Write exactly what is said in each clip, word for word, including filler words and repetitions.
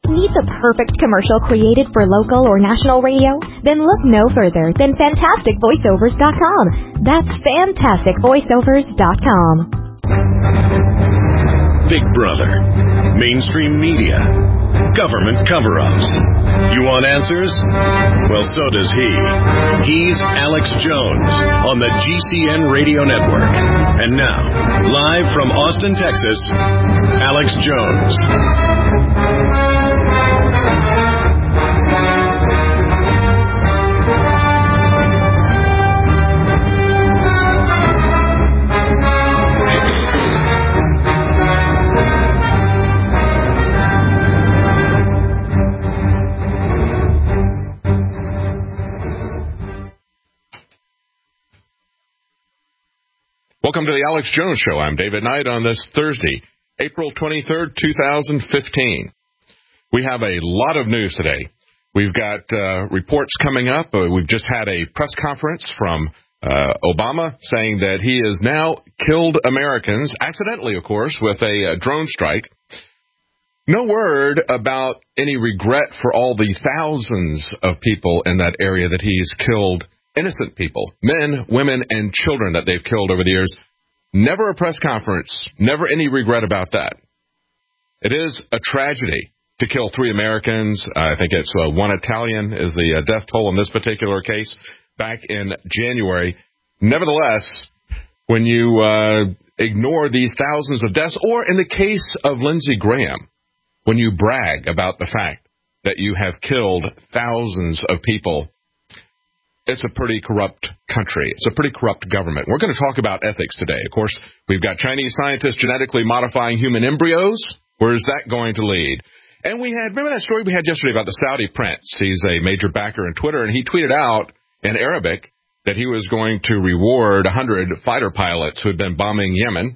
Need the perfect commercial created for local or national radio? Then look no further than fantastic voiceovers dot com. That's fantastic voiceovers dot com. Big Brother, mainstream media, government cover-ups. You want answers? Well, so does he. He's Alex Jones on the G C N Radio Network. And now, live from Austin, Texas, Alex Jones. Welcome to the Alex Jones Show. I'm David Knight on this Thursday, April twenty-third, twenty fifteen. We have a lot of news today. We've got uh, reports coming up. Uh, we've just had a press conference from uh, Obama saying that he has now killed Americans, accidentally, of course, with a uh, drone strike. No word about any regret for all the thousands of people in that area that he's killed. Innocent people, men, women, and children that they've killed over the years. Never a press conference, never any regret about that. It is a tragedy to kill three Americans. Uh, I think it's uh, one Italian is the uh, death toll in this particular case back in January. Nevertheless, when you uh, ignore these thousands of deaths, or in the case of Lindsey Graham, when you brag about the fact that you have killed thousands of people, it's a pretty corrupt country. It's a pretty corrupt government. We're going to talk about ethics today. Of course, we've got Chinese scientists genetically modifying human embryos. Where is that going to lead? And we had, remember that story we had yesterday about the Saudi prince? He's a major backer in Twitter, and he tweeted out in Arabic that he was going to reward one hundred fighter pilots who had been bombing Yemen.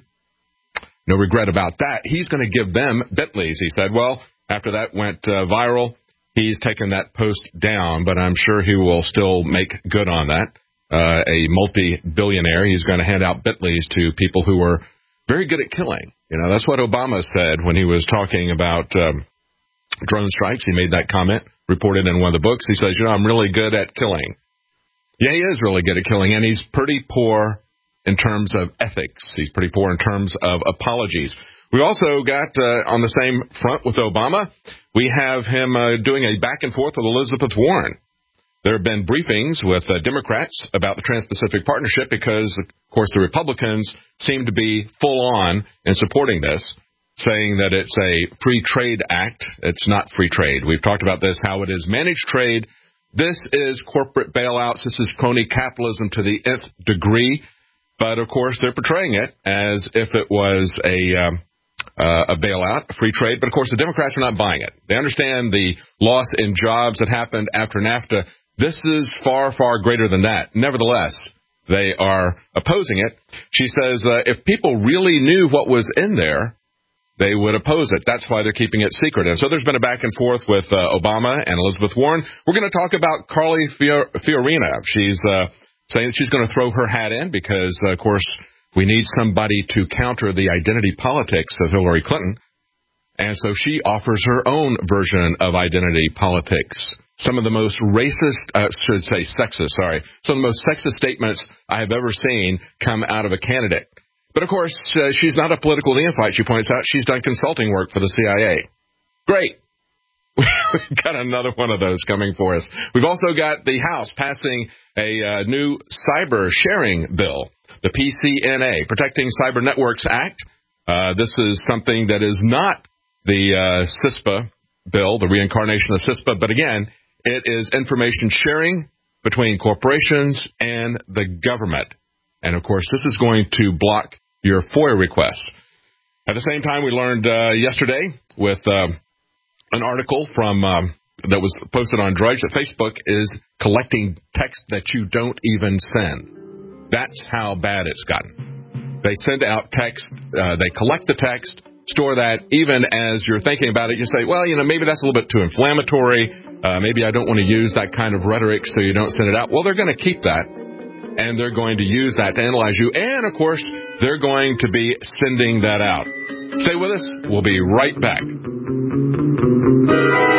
No regret about that. He's going to give them Bentleys, he said. Well, after that went uh, viral, he's taken that post down, but I'm sure he will still make good on that. Uh, a multi-billionaire, he's going to hand out Bentleys to people who are very good at killing. You know, that's what Obama said when he was talking about um, drone strikes. He made that comment, reported in one of the books. He says, you know, I'm really good at killing. Yeah, he is really good at killing, and he's pretty poor in terms of ethics. He's pretty poor in terms of apologies. We also got, uh, on the same front with Obama, we have him uh, doing a back and forth with Elizabeth Warren. There have been briefings with uh, Democrats about the Trans-Pacific Partnership because, of course, the Republicans seem to be full on in supporting this, saying that it's a free trade act. It's not free trade. We've talked about this, how it is managed trade. This is corporate bailouts. This is crony capitalism to the nth degree. But, of course, they're portraying it as if it was a... Um, Uh, a bailout, a free trade. But, of course, the Democrats are not buying it. They understand the loss in jobs that happened after NAFTA. This is far, far greater than that. Nevertheless, they are opposing it. She says uh, if people really knew what was in there, they would oppose it. That's why they're keeping it secret. And so there's been a back and forth with uh, Obama and Elizabeth Warren. We're going to talk about Carly Fior- Fiorina. She's uh, saying that she's going to throw her hat in because, uh, of course, we need somebody to counter the identity politics of Hillary Clinton. And so she offers her own version of identity politics. Some of the most racist, I uh, should say sexist, sorry, some of the most sexist statements I have ever seen come out of a candidate. But, of course, uh, she's not a political neophyte, she points out. She's done consulting work for the C I A. Great. We've got another one of those coming for us. We've also got the House passing a uh, new cyber sharing bill. The P C N A, Protecting Cyber Networks Act. Uh, this is something that is not the uh, CISPA bill, the reincarnation of CISPA, but again, it is information sharing between corporations and the government. And, of course, this is going to block your FOIA requests. At the same time, we learned uh, yesterday with uh, an article from um, that was posted on Drudge that Facebook is collecting text that you don't even send. That's how bad it's gotten. They send out text, uh, they collect the text, store that. Even as you're thinking about it, you say, well, you know, maybe that's a little bit too inflammatory. Uh, maybe I don't want to use that kind of rhetoric, so you don't send it out. Well, they're going to keep that, and they're going to use that to analyze you. And, of course, they're going to be sending that out. Stay with us. We'll be right back.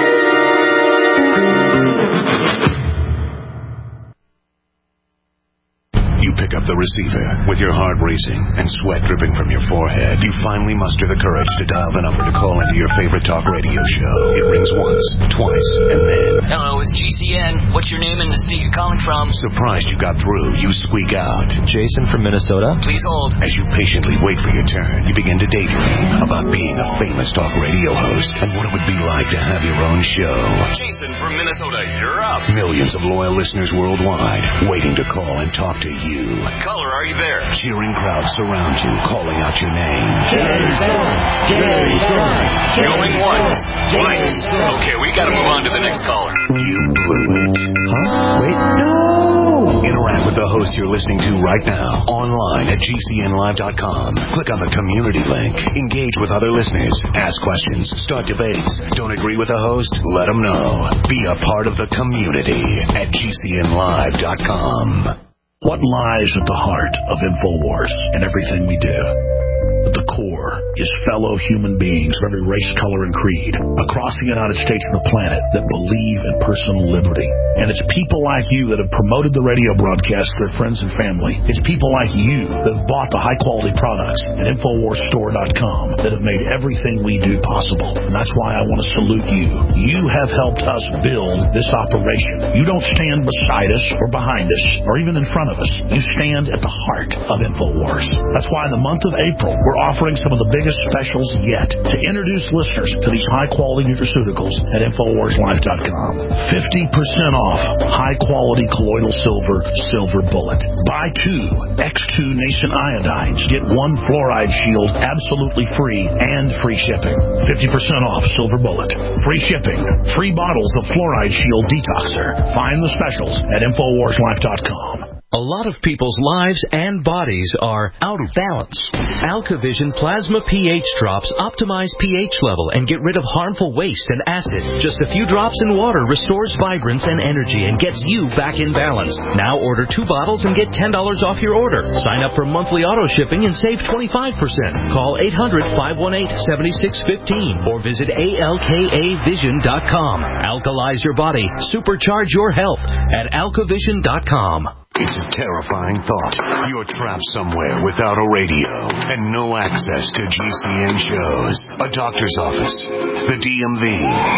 up the receiver. With your heart racing and sweat dripping from your forehead, you finally muster the courage to dial the number to call into your favorite talk radio show. It rings once, twice, and then... Hello, it's G C N. What's your name and the state you're calling from? Surprised you got through, you squeak out. Jason from Minnesota. Please hold. As you patiently wait for your turn, you begin to daydream about being a famous talk radio host and what it would be like to have your own show. Jason from Minnesota, you're up. Millions of loyal listeners worldwide waiting to call and talk to you. Caller, are you there? Cheering crowds surround you, calling out your name. Jason! Jason! Going once, twice. Okay, we gotta move on to the next caller. You blew it. Huh? Wait, no! Interact with the host you're listening to right now, online at G C N live dot com. Click on the community link. Engage with other listeners. Ask questions. Start debates. Don't agree with the host? Let them know. Be a part of the community at G C N live dot com. What lies at the heart of InfoWars and everything we do? At the core is fellow human beings of every race, color, and creed across the United States and the planet that believe in personal liberty. And it's people like you that have promoted the radio broadcast to their friends and family. It's people like you that have bought the high-quality products at Infowars Store dot com that have made everything we do possible. And that's why I want to salute you. You have helped us build this operation. You don't stand beside us or behind us or even in front of us. You stand at the heart of Infowars. That's why in the month of April, we're offering some of the biggest specials yet to introduce listeners to these high-quality nutraceuticals at Infowars Life dot com. fifty percent off high-quality colloidal silver, Silver Bullet. Buy two X two Nascent Iodines. Get one Fluoride Shield absolutely free and free shipping. fifty percent off Silver Bullet. Free shipping. Free bottles of Fluoride Shield Detoxer. Find the specials at Infowars Life dot com. A lot of people's lives and bodies are out of balance. AlkaVision Plasma pH drops optimize pH level and get rid of harmful waste and acid. Just a few drops in water restores vibrance and energy and gets you back in balance. Now order two bottles and get ten dollars off your order. Sign up for monthly auto shipping and save twenty-five percent. Call eight hundred, five one eight, seven six one five or visit A L K A vision dot com. Alkalize your body. Supercharge your health at Alka Vision dot com. It's a terrifying thought. You're trapped somewhere without a radio and no access to G C N shows, a doctor's office, the D M V,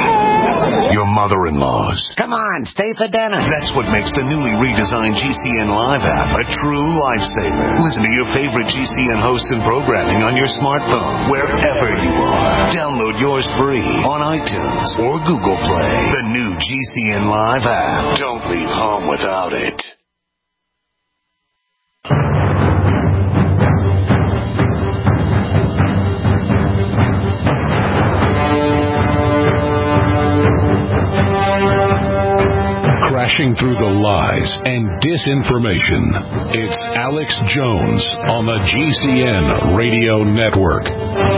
your mother-in-law's. Come on, stay for dinner. That's what makes the newly redesigned G C N Live app a true lifesaver. Listen to your favorite G C N hosts and programming on your smartphone, wherever you are. Download yours free on iTunes or Google Play. The new G C N Live app. Don't leave home without it. Crashing through the lies and disinformation. It's Alex Jones on the G C N Radio Network.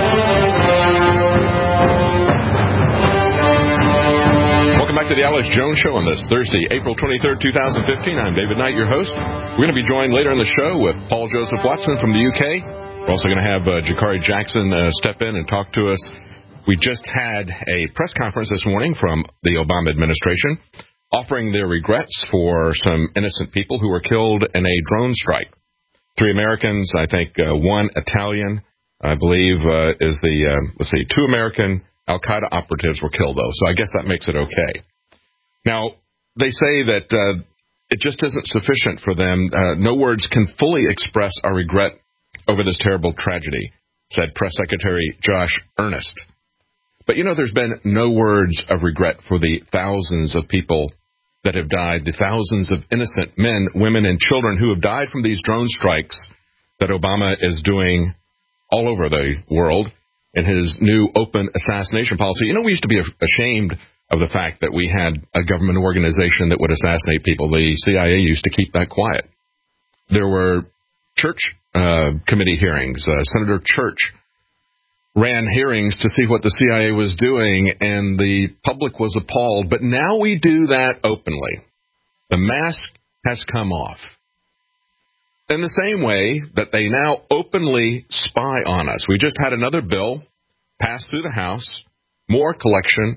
Welcome back to the Alex Jones Show on this Thursday, April twenty-third, twenty fifteen. I'm David Knight, your host. We're going to be joined later in the show with Paul Joseph Watson from the U K. We're also going to have uh, Jakari Jackson uh, step in and talk to us. We just had a press conference this morning from the Obama administration offering their regrets for some innocent people who were killed in a drone strike. Three Americans, I think uh, one Italian, I believe, uh, is the, uh, let's see, two American Al-Qaeda operatives were killed, though, so I guess that makes it okay. Now, they say that uh, it just isn't sufficient for them. Uh, no words can fully express our regret over this terrible tragedy, said Press Secretary Josh Earnest. But, you know, there's been no words of regret for the thousands of people that have died, the thousands of innocent men, women, and children who have died from these drone strikes that Obama is doing all over the world in his new open assassination policy. You know, we used to be ashamed of the fact that we had a government organization that would assassinate people. The C I A used to keep that quiet. There were church uh, committee hearings. Uh, Senator Church ran hearings to see what the C I A was doing, and the public was appalled. But now we do that openly. The mask has come off. In the same way that they now openly spy on us. We just had another bill pass through the House, more collection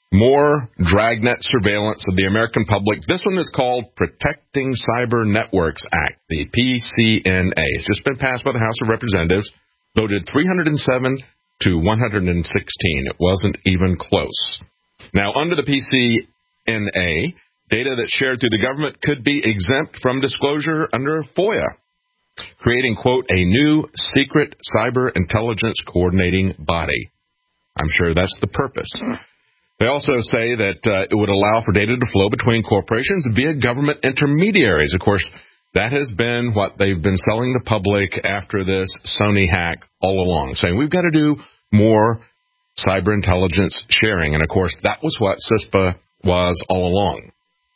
More dragnet surveillance of the American public. This one is called Protecting Cyber Networks Act, the P C N A. It's just been passed by the House of Representatives, voted three hundred seven to one hundred sixteen. It wasn't even close. Now, under the P C N A, data that's shared through the government could be exempt from disclosure under FOIA, creating, quote, a new secret cyber intelligence coordinating body. I'm sure that's the purpose. They also say that uh, it would allow for data to flow between corporations via government intermediaries. Of course, that has been what they've been selling the public after this Sony hack all along, saying we've got to do more cyber intelligence sharing. And, of course, that was what CISPA was all along.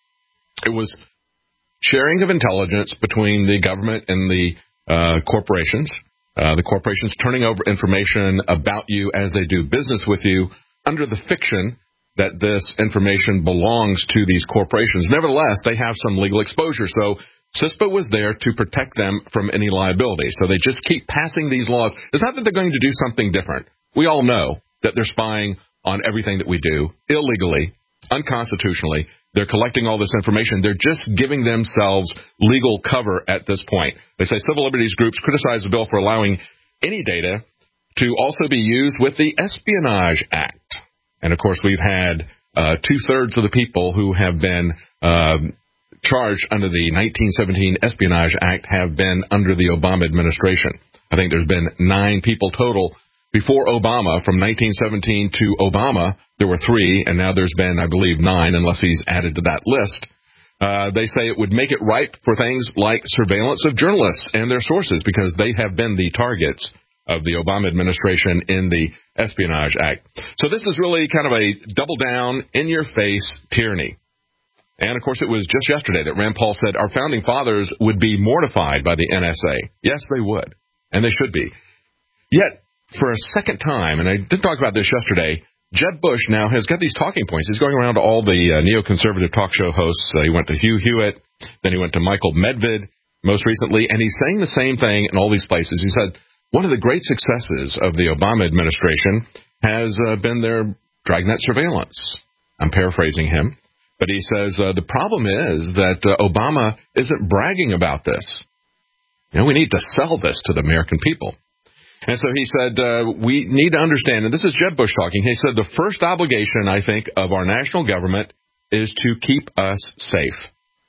It was sharing of intelligence between the government and the uh, corporations, uh, the corporations turning over information about you as they do business with you under the fiction that this information belongs to these corporations. Nevertheless, they have some legal exposure, so CISPA was there to protect them from any liability. So they just keep passing these laws. It's not that they're going to do something different. We all know that they're spying on everything that we do illegally, unconstitutionally. They're collecting all this information. They're just giving themselves legal cover at this point. They say civil liberties groups criticize the bill for allowing any data to also be used with the Espionage Act. And, of course, we've had uh, two-thirds of the people who have been uh, charged under the nineteen seventeen Espionage Act have been under the Obama administration. I think there's been nine people total. Before Obama, from nineteen seventeen to Obama, there were three, and now there's been, I believe, nine, unless he's added to that list. Uh, they say it would make it ripe for things like surveillance of journalists and their sources, because they have been the targets of the Obama administration in the Espionage Act. So this is really kind of a double-down, in-your-face tyranny. And, of course, it was just yesterday that Rand Paul said our founding fathers would be mortified by the N S A. Yes, they would, and they should be. Yet, for a second time, and I did talk about this yesterday, Jeb Bush now has got these talking points. He's going around to all the uh, neoconservative talk show hosts. Uh, he went to Hugh Hewitt, then he went to Michael Medved most recently, and he's saying the same thing in all these places. He said, one of the great successes of the Obama administration has uh, been their dragnet surveillance. I'm paraphrasing him, but he says uh, the problem is that uh, Obama isn't bragging about this. You know, we need to sell this to the American people. And so he said, uh, we need to understand, and this is Jeb Bush talking, he said the first obligation, I think, of our national government is to keep us safe.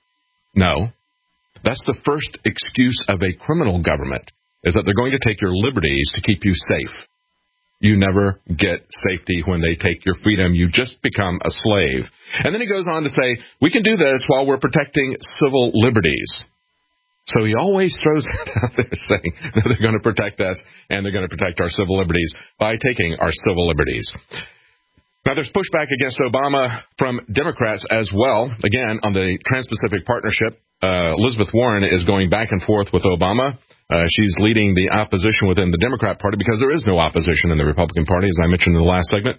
No, that's the first excuse of a criminal government, is that they're going to take your liberties to keep you safe. You never get safety when they take your freedom. You just become a slave. And then he goes on to say, we can do this while we're protecting civil liberties. So he always throws it out there saying that they're going to protect us and they're going to protect our civil liberties by taking our civil liberties. Now, there's pushback against Obama from Democrats as well. Again, on the Trans-Pacific Partnership, uh, Elizabeth Warren is going back and forth with Obama. Uh, she's leading the opposition within the Democrat Party because there is no opposition in the Republican Party, as I mentioned in the last segment.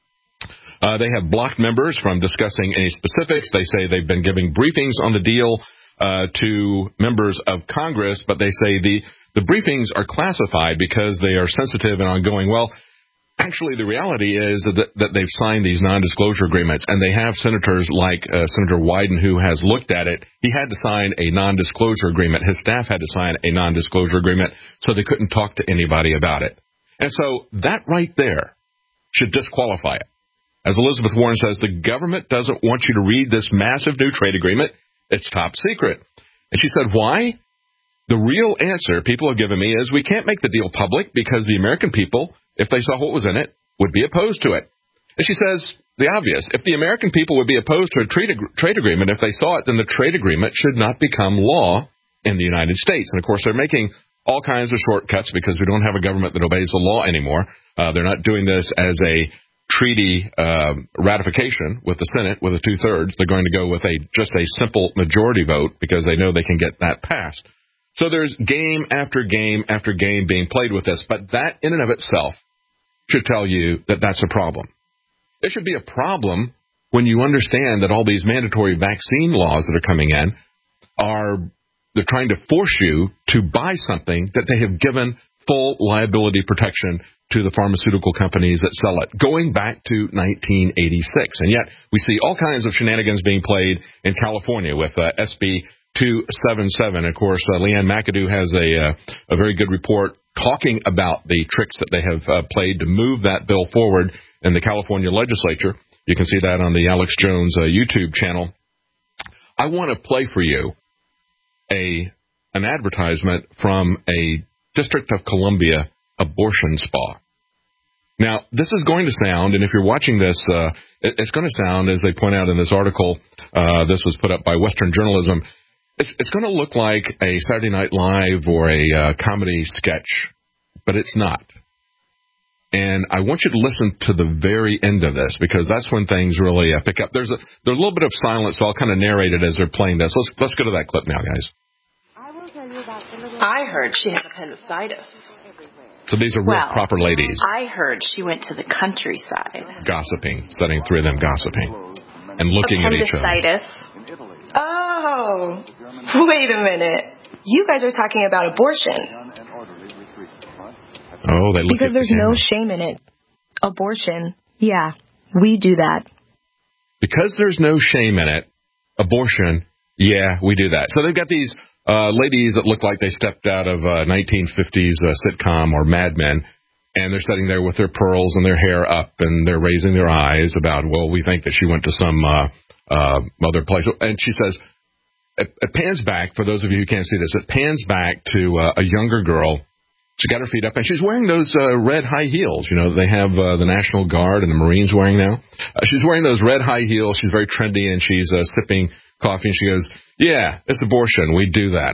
Uh, they have blocked members from discussing any specifics. They say they've been giving briefings on the deal uh, to members of Congress, but they say the, the briefings are classified because they are sensitive and ongoing. Well, actually, the reality is that, that they've signed these non-disclosure agreements, and they have senators like uh, Senator Wyden who has looked at it. He had to sign a non-disclosure agreement. His staff had to sign a non-disclosure agreement, so they couldn't talk to anybody about it. And so that right there should disqualify it. As Elizabeth Warren says, the government doesn't want you to read this massive new trade agreement. It's top secret. And she said, why? The real answer people have given me is we can't make the deal public because the American people, if they saw what was in it, would be opposed to it. And she says the obvious. If the American people would be opposed to a trade, ag- trade agreement, if they saw it, then the trade agreement should not become law in the United States. And, of course, they're making all kinds of shortcuts because we don't have a government that obeys the law anymore. Uh, they're not doing this as a treaty uh, ratification with the Senate with a two-thirds. They're going to go with a just a simple majority vote because they know they can get that passed. So there's game after game after game being played with this, but that in and of itself should tell you that that's a problem. It should be a problem when you understand that all these mandatory vaccine laws that are coming in are, they're trying to force you to buy something that they have given full liability protection to the pharmaceutical companies that sell it, going back to nineteen eighty-six. And yet we see all kinds of shenanigans being played in California with uh, S B two seventy-seven. Of course, uh, Leanne McAdoo has a, uh, a very good report talking about the tricks that they have uh, played to move that bill forward in the California legislature. You can see that on the Alex Jones uh, YouTube channel. I want to play for you a an advertisement from a District of Columbia abortion spa. Now, this is going to sound, and if you're watching this, uh, it, it's going to sound, as they point out in this article, uh, this was put up by Western Journalism, it's, it's going to look like a Saturday Night Live or a uh, comedy sketch, but it's not. And I want you to listen to the very end of this, because that's when things really uh, pick up. There's a there's a little bit of silence, so I'll kind of narrate it as they're playing this. Let's let's go to that clip now, guys. I heard she had appendicitis. So these are real well, proper ladies. I heard she went to the countryside. Gossiping, setting three of them gossiping, and looking at each other. Appendicitis. Oh, wait a minute. You guys are talking about abortion. Oh, they look Because at there's the no shame in it. Abortion, yeah, we do that. Because there's no shame in it, abortion, yeah, we do that. So they've got these uh, ladies that look like they stepped out of a nineteen fifties uh, sitcom or Mad Men, and they're sitting there with their pearls and their hair up, and they're raising their eyes about, well, we think that she went to some uh, uh, other place. And she says, it, it pans back, for those of you who can't see this, it pans back to uh, a younger girl. She got her feet up, and she's wearing those uh, red high heels. You know, they have uh, the National Guard and the Marines wearing now. Uh, she's wearing those red high heels. She's very trendy, and she's uh, sipping coffee. And she goes, yeah, it's abortion. We do that.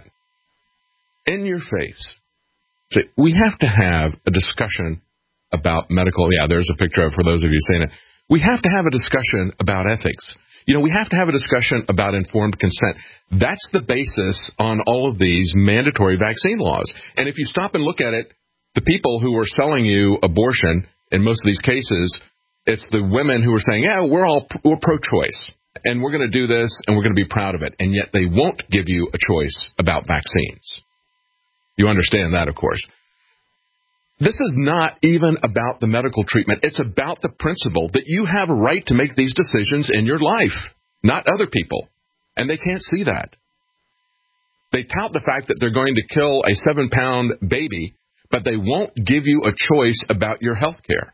In your face. See, we have to have a discussion about medical. Yeah, there's a picture of, for those of you saying it. We have to have a discussion about ethics. You know, we have to have a discussion about informed consent. That's the basis on all of these mandatory vaccine laws. And if you stop and look at it, the people who are selling you abortion, in most of these cases, it's the women who are saying, yeah, we're all we're pro-choice, and we're going to do this, and we're going to be proud of it. And yet they won't give you a choice about vaccines. You understand that, of course. This is not even about the medical treatment. It's about the principle that you have a right to make these decisions in your life, not other people. And they can't see that. They tout the fact that they're going to kill a seven-pound baby, but they won't give you a choice about your health care.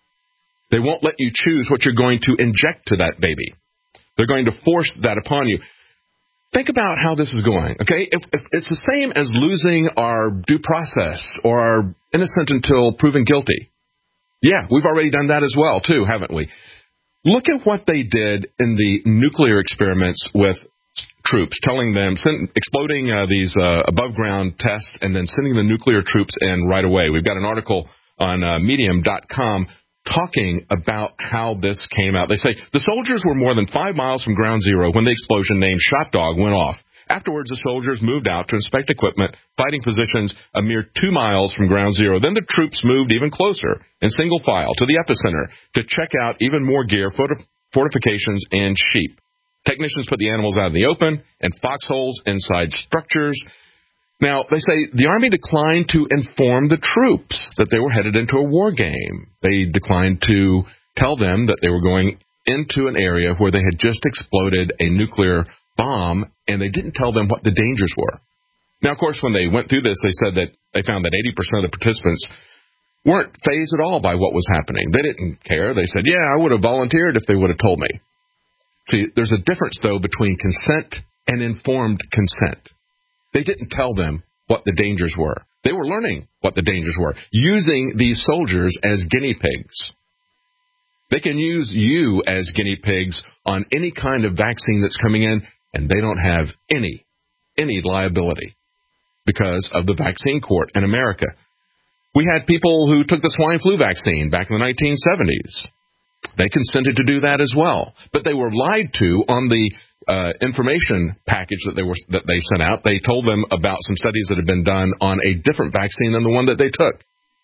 They won't let you choose what you're going to inject to that baby. They're going to force that upon you. Think about how this is going, okay? If, if it's the same as losing our due process or our innocent until proven guilty. Yeah, we've already done that as well, too, haven't we? Look at what they did in the nuclear experiments with troops, telling them, send, exploding uh, these uh, above-ground tests and then sending the nuclear troops in right away. We've got an article on uh, medium dot com talking about how this came out. They say the soldiers were more than five miles from ground zero when the explosion named Shot Dog went off. Afterwards, the soldiers moved out to inspect equipment, fighting positions a mere two miles from ground zero. Then the troops moved even closer in single file to the epicenter to check out even more gear, fortif- fortifications, and sheep. Technicians put the animals out in the open and foxholes inside structures. Now, they say the Army declined to inform the troops that they were headed into a war game. They declined to tell them that they were going into an area where they had just exploded a nuclear bomb, and they didn't tell them what the dangers were. Now, of course, when they went through this, they said that they found that eighty percent of the participants weren't fazed at all by what was happening. They didn't care. They said, yeah, I would have volunteered if they would have told me. See, there's a difference, though, between consent and informed consent. They didn't tell them what the dangers were. They were learning what the dangers were, using these soldiers as guinea pigs. They can use you as guinea pigs on any kind of vaccine that's coming in, and they don't have any, any liability because of the vaccine court in America. We had people who took the swine flu vaccine back in the nineteen seventies. They consented to do that as well, but they were lied to on the uh, information package that they were that they sent out. They told them about some studies that had been done on a different vaccine than the one that they took.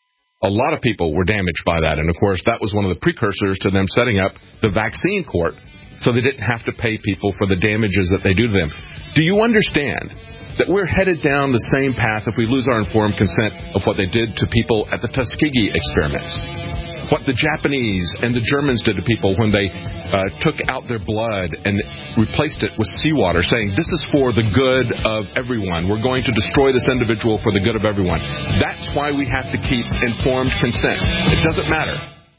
A lot of people were damaged by that, and of course that was one of the precursors to them setting up the vaccine court, so they didn't have to pay people for the damages that they do to them. Do you understand that we're headed down the same path if we lose our informed consent of what they did to people at the Tuskegee experiments. What the Japanese and the Germans did to people when they uh, took out their blood and replaced it with seawater, saying, this is for the good of everyone. We're going to destroy this individual for the good of everyone. That's why we have to keep informed consent. It doesn't matter.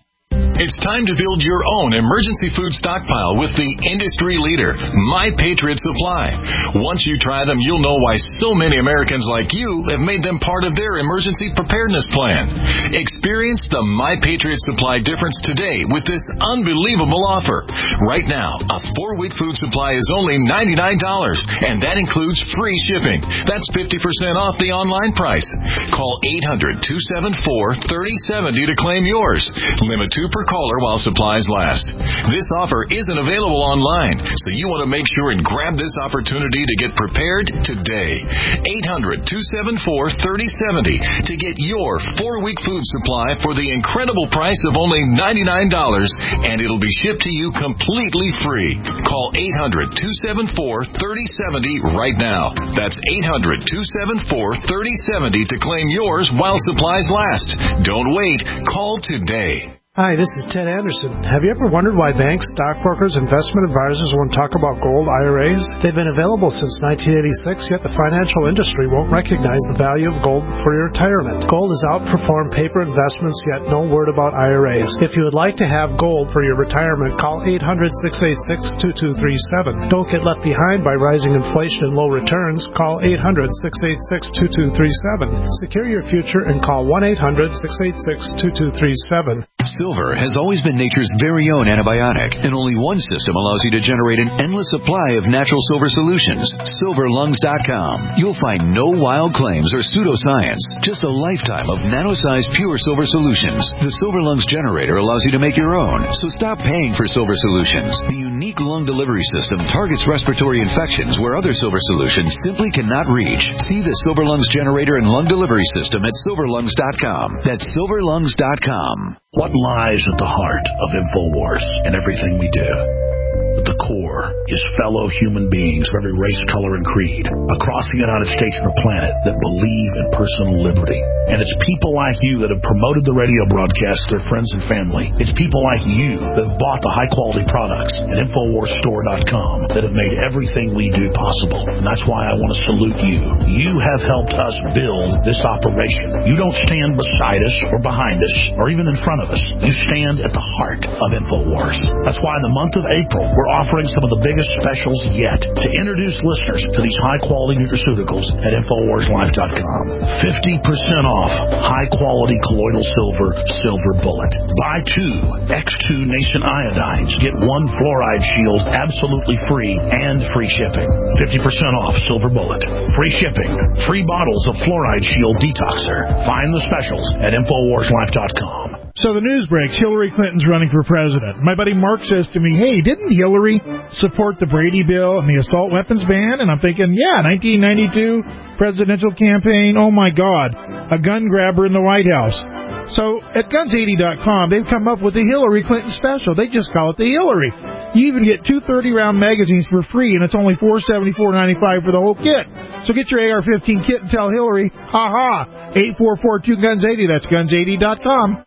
It's time to build your own emergency food stockpile with the industry leader, My Patriot Supply. Once you try them, you'll know why so many Americans like you have made them part of their emergency preparedness plan. Experience the My Patriot Supply difference today with this unbelievable offer. Right now, a four-week food supply is only ninety-nine dollars, and that includes free shipping. That's fifty percent off the online price. Call eight hundred, two seven four, three oh seven oh to claim yours. Limit two per caller while supplies last. This offer isn't available online, so you want to make sure and grab this opportunity to get prepared today. eight hundred, two seven four, three oh seven oh to get your four-week food supply for the incredible price of only ninety-nine dollars, and it'll be shipped to you completely free. Call eight hundred, two seven four, three oh seven oh right now. That's eight hundred, two seven four, three oh seven oh to claim yours while supplies last. Don't wait. Call today. Hi, this is Ted Anderson. Have you ever wondered why banks, stockbrokers, investment advisors won't talk about gold I R As? They've been available since nineteen eighty-six, yet the financial industry won't recognize the value of gold for your retirement. Gold has outperformed paper investments, yet no word about I R As. If you would like to have gold for your retirement, call eight hundred, six eight six, two two three seven. Don't get left behind by rising inflation and low returns. Call eight hundred, six eight six, two two three seven. Secure your future and call one eight hundred, six eight six, two two three seven. Silver has always been nature's very own antibiotic, and only one system allows you to generate an endless supply of natural silver solutions. silver lungs dot com. You'll find no wild claims or pseudoscience, just a lifetime of nano-sized pure silver solutions. The Silver Lungs generator allows you to make your own, so stop paying for silver solutions. The unique lung delivery system targets respiratory infections where other silver solutions simply cannot reach. See the Silver Lungs generator and lung delivery system at silver lungs dot com. That's silver lungs dot com. What lies at the heart of InfoWars and everything we do? At the core is fellow human beings of every race, color, and creed across the United States and the planet that believe in personal liberty. And it's people like you that have promoted the radio broadcast to their friends and family. It's people like you that have bought the high-quality products at infowars store dot com that have made everything we do possible. And that's why I want to salute you. You have helped us build this operation. You don't stand beside us or behind us or even in front of us. You stand at the heart of InfoWars. That's why in the month of April, we're offering some of the biggest specials yet to introduce listeners to these high-quality nutraceuticals at infowars life dot com. fifty percent off high-quality colloidal silver, Silver Bullet. Buy two X two Nascent Iodines. Get one fluoride shield absolutely free and free shipping. fifty percent off Silver Bullet. Free shipping. Free bottles of fluoride shield detoxer. Find the specials at infowars life dot com. So the news breaks. Hillary Clinton's running for president. My buddy Mark says to me, hey, didn't Hillary support the Brady bill and the assault weapons ban? And I'm thinking, yeah, nineteen ninety-two presidential campaign. Oh, my God, a gun grabber in the White House. So at guns eighty dot com, they've come up with the Hillary Clinton special. They just call it the Hillary. You even get two thirty-round magazines for free, and it's only four seventy-four ninety-five for the whole kit. So get your A R fifteen kit and tell Hillary, ha-ha, eight four four two guns eighty. That's guns eighty dot com.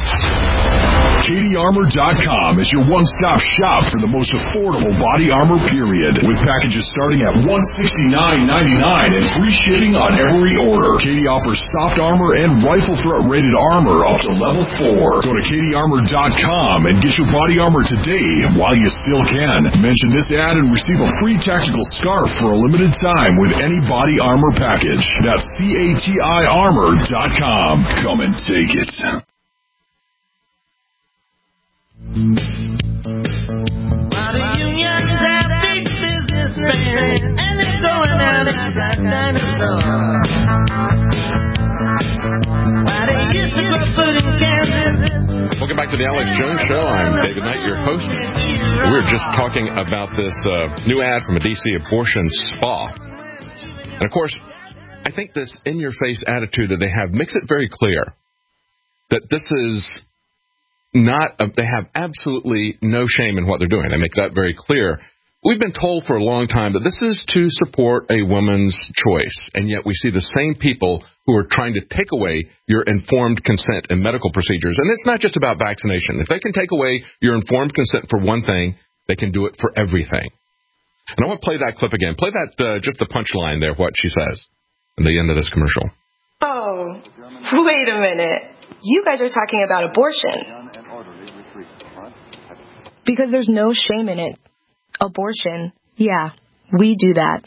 Katie Armor dot com is your one-stop shop for the most affordable body armor, period. With packages starting at one hundred sixty-nine ninety-nine and free shipping on every order. Katie offers soft armor and rifle threat rated armor up to level four. Go to Katie Armor dot com and get your body armor today while you still can. Mention this ad and receive a free tactical scarf for a limited time with any body armor package. That's C A T I Armor dot com. Come and take it. While the unions have big businessmen and they're going out and got dinosaurs. While they used to grow food in Kansas. Welcome back to the Alex Jones Show. I'm David Knight, your host. We were just talking about this uh, new ad from a D C abortion spa. And of course, I think this in-your-face attitude that they have makes it very clear that this is not, a, they have absolutely no shame in what they're doing. They make that very clear. we've been told for a long time that this is to support a woman's choice, and yet we see the same people who are trying to take away your informed consent in medical procedures. And it's not just about vaccination. If they can take away your informed consent for one thing, they can do it for everything. And I want to play that clip again. Play that, uh, just the punchline there, what she says at the end of this commercial. Oh, wait a minute. You guys are talking about abortion. Because there's no shame in it. Abortion, yeah, we do that.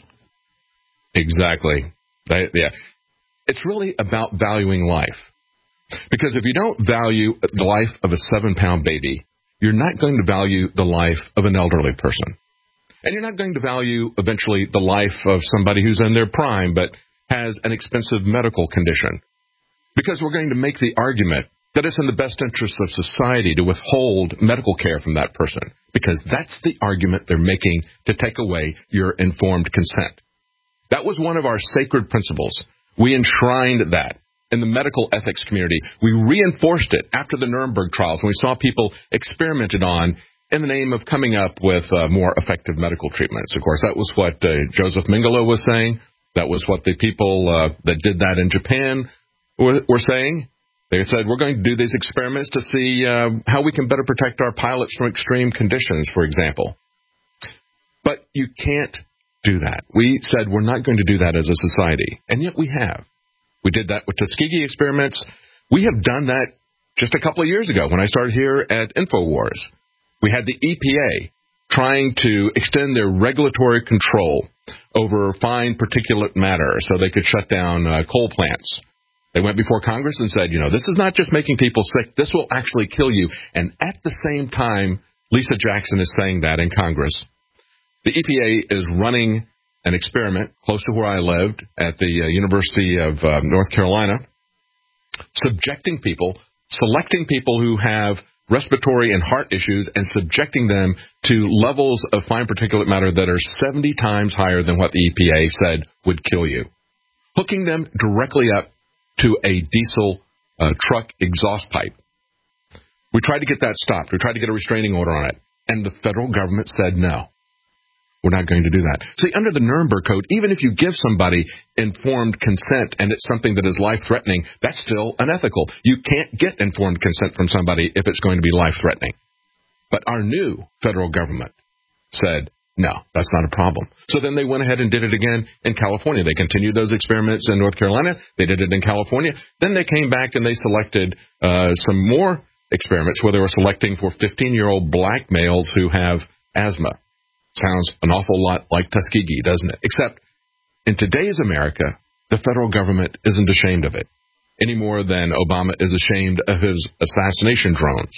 Exactly. That, yeah. It's really about valuing life. Because if you don't value the life of a seven-pound baby, you're not going to value the life of an elderly person. And you're not going to value, eventually, the life of somebody who's in their prime but has an expensive medical condition. Because we're going to make the argument that it's in the best interest of society to withhold medical care from that person. Because that's the argument they're making to take away your informed consent. That was one of our sacred principles. We enshrined that in the medical ethics community. We reinforced it after the Nuremberg trials when we saw people experimented on in the name of coming up with uh, more effective medical treatments. Of course, that was what uh, Joseph Mengele was saying. That was what the people uh, that did that in Japan were, were saying. They said, we're going to do these experiments to see uh, how we can better protect our pilots from extreme conditions, for example. But you can't do that. We said we're not going to do that as a society, and yet we have. We did that with Tuskegee experiments. We have done that just a couple of years ago when I started here at InfoWars. We had the E P A trying to extend their regulatory control over fine particulate matter so they could shut down uh, coal plants. They went before Congress and said, you know, this is not just making people sick. This will actually kill you. And at the same time, Lisa Jackson is saying that in Congress. The E P A is running an experiment close to where I lived at the uh, University of uh, North Carolina, subjecting people, selecting people who have respiratory and heart issues and subjecting them to levels of fine particulate matter that are seventy times higher than what the E P A said would kill you. Hooking them directly up to a diesel uh, truck exhaust pipe. We tried to get that stopped. We tried to get a restraining order on it. And the federal government said no. We're not going to do that. See, under the Nuremberg Code, even if you give somebody informed consent and it's something that is life-threatening, that's still unethical. You can't get informed consent from somebody if it's going to be life-threatening. But our new federal government said, no, that's not a problem. So then they went ahead and did it again in California. They continued those experiments in North Carolina. They did it in California. Then they came back and they selected uh, some more experiments where they were selecting for fifteen-year-old black males who have asthma. Sounds an awful lot like Tuskegee, doesn't it? Except in today's America, the federal government isn't ashamed of it any more than Obama is ashamed of his assassination drones.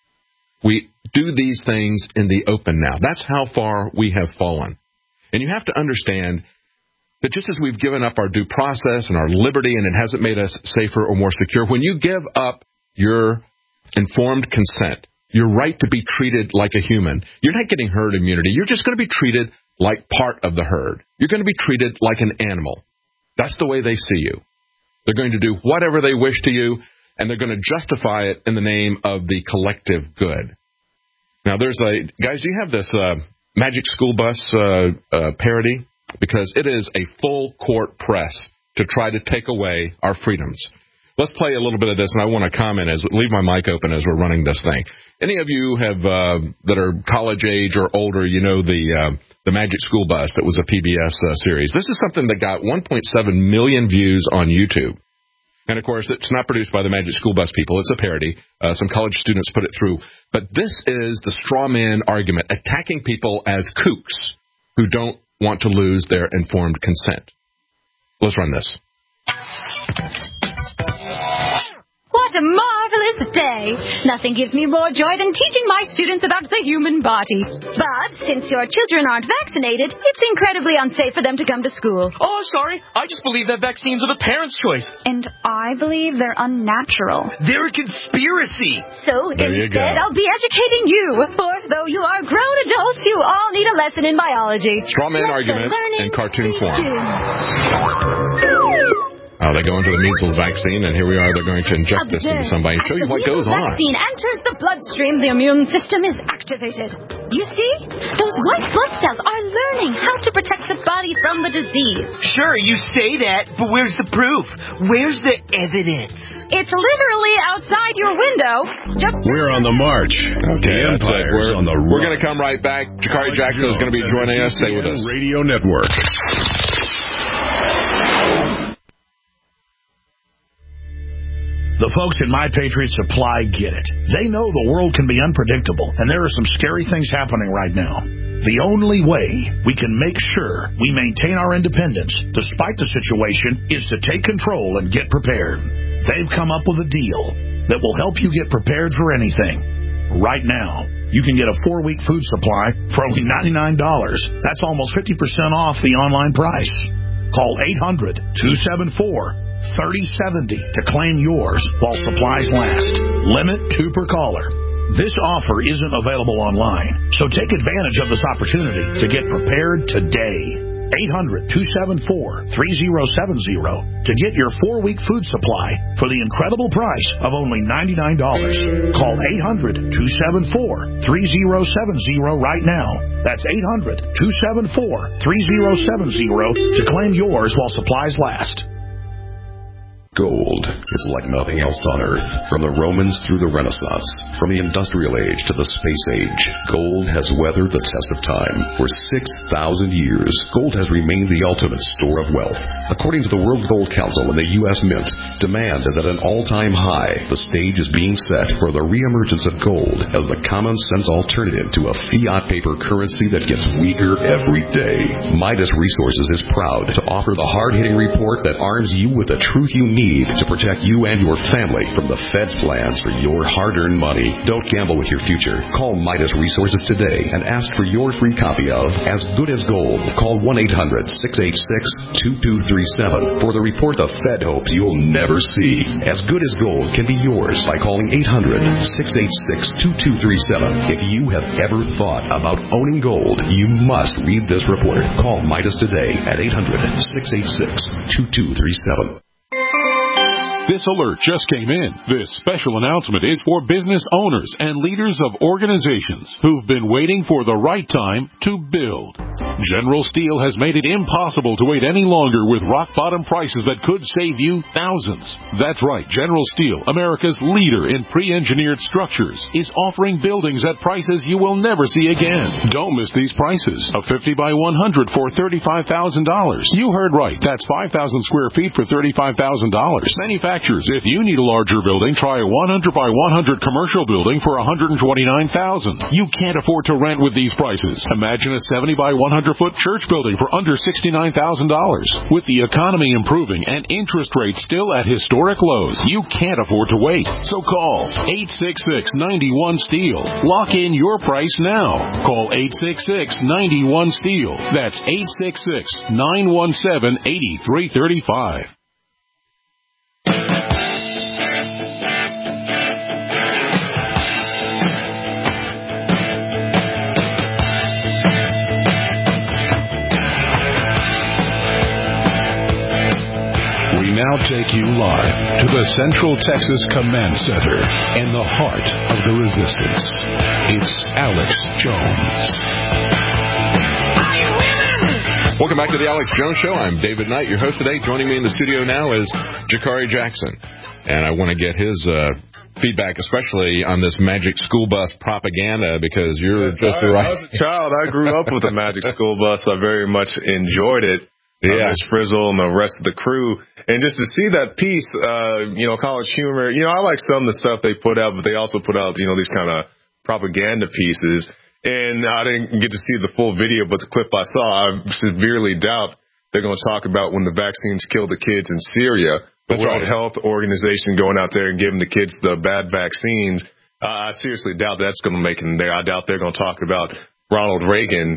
We do these things in the open now. That's how far we have fallen. And you have to understand that just as we've given up our due process and our liberty and it hasn't made us safer or more secure, when you give up your informed consent, your right to be treated like a human, you're not getting herd immunity. You're just going to be treated like part of the herd. You're going to be treated like an animal. That's the way they see you. They're going to do whatever they wish to you, and they're going to justify it in the name of the collective good. Now, there's a guys, do you have this uh, Magic School Bus uh, uh, parody? Because it is a full court press to try to take away our freedoms. Let's play a little bit of this, and I want to comment as leave my mic open as we're running this thing. Any of you have uh, that are college age or older, you know the uh, the Magic School Bus that was a P B S uh, series. This is something that got one point seven million views on YouTube. And, of course, it's not produced by the Magic School Bus people. It's a parody. Uh, some college students put it through. But this is the straw man argument, attacking people as kooks who don't want to lose their informed consent. Let's run this. What a marvelous day! Nothing gives me more joy than teaching my students about the human body. But since your children aren't vaccinated, it's incredibly unsafe for them to come to school. Oh, sorry. I just believe that vaccines are the parents' choice. And I believe they're unnatural. They're a conspiracy. So there instead, I'll be educating you. For though you are grown adults, you all need a lesson in biology. Straw man arguments in cartoon form. Uh, they go into the measles vaccine, and here we are. They're going to inject this into somebody and show you what goes on. The vaccine enters the bloodstream, the immune system is activated. You see? Those white blood cells are learning how to protect the body from the disease. Sure, you say that, but where's the proof? Where's the evidence? It's literally outside your window. Just We're on the march. Okay, the that's it. Empire's We're, on the we're going to come right back. Jakari Jackson is going to be joining us. Stay with us. Radio Network. The folks at My Patriot Supply get it. They know the world can be unpredictable, and there are some scary things happening right now. The only way we can make sure we maintain our independence, despite the situation, is to take control and get prepared. They've come up with a deal that will help you get prepared for anything. Right now, you can get a four-week food supply for only ninety-nine dollars. That's almost fifty percent off the online price. Call eight hundred, two seven four, thirty seventy to claim yours while supplies last. Limit two per caller. This offer isn't available online, so take advantage of this opportunity to get prepared today. eight hundred, two seven four, three zero seven zero to get your four-week food supply for the incredible price of only ninety-nine dollars. Call eight hundred, two seven four, three zero seven zero right now. That's eight hundred, two seven four, three zero seven zero to claim yours while supplies last. Gold is like nothing else on Earth. From the Romans through the Renaissance, from the Industrial Age to the Space Age, gold has weathered the test of time. For six thousand years, gold has remained the ultimate store of wealth. According to the World Gold Council and the U S Mint, demand is at an all-time high. The stage is being set for the reemergence of gold as the common-sense alternative to a fiat paper currency that gets weaker every day. Midas Resources is proud to offer the hard-hitting report that arms you with the truth you need to protect you and your family from the Fed's plans for your hard-earned money. Don't gamble with your future. Call Midas Resources today and ask for your free copy of As Good as Gold. Call one eight hundred, six eight six, two two three seven for the report the Fed hopes you'll never see. As Good as Gold can be yours by calling eight hundred, six eight six, two two three seven. If you have ever thought about owning gold, you must read this report. Call Midas today at eight hundred, six eight six, two two three seven. This alert just came in. This special announcement is for business owners and leaders of organizations who've been waiting for the right time to build. General Steel has made it impossible to wait any longer with rock-bottom prices that could save you thousands. That's right, General Steel, America's leader in pre-engineered structures, is offering buildings at prices you will never see again. Don't miss these prices. A fifty by one hundred for thirty-five thousand dollars. You heard right. That's five thousand square feet for thirty-five thousand dollars. Manufacturers, if you need a larger building, try a one hundred by one hundred commercial building for one hundred twenty-nine thousand dollars. You can't afford to rent with these prices. Imagine a seventy by one hundred foot church building for under sixty-nine thousand dollars. With the economy improving and interest rates still at historic lows, you can't afford to wait. So call eight six six, nine one, STEEL. Lock in your price now. Call eight six six, nine one, STEEL. That's eight six six, nine one seven, eight three three five. Now take you live to the Central Texas Command Center in the heart of the resistance. It's Alex Jones. Welcome back to the Alex Jones Show. I'm David Knight, your host today. Joining me in the studio now is Jakari Jackson. And I want to get his uh, feedback, especially on this Magic School Bus propaganda, because you're yes, just I, the right... I was a child. I grew up with the Magic School Bus. I very much enjoyed it. Yeah. Uh, Miss Frizzle and the rest of the crew. And just to see that piece, uh, you know, College Humor, you know, I like some of the stuff they put out, but they also put out, you know, these kind of propaganda pieces. And I didn't get to see the full video, but the clip I saw, I severely doubt they're going to talk about when the vaccines killed the kids in Syria. The World right. Health Organization going out there and giving the kids the bad vaccines. Uh, I seriously doubt that's going to make it in there. I doubt they're going to talk about Ronald Reagan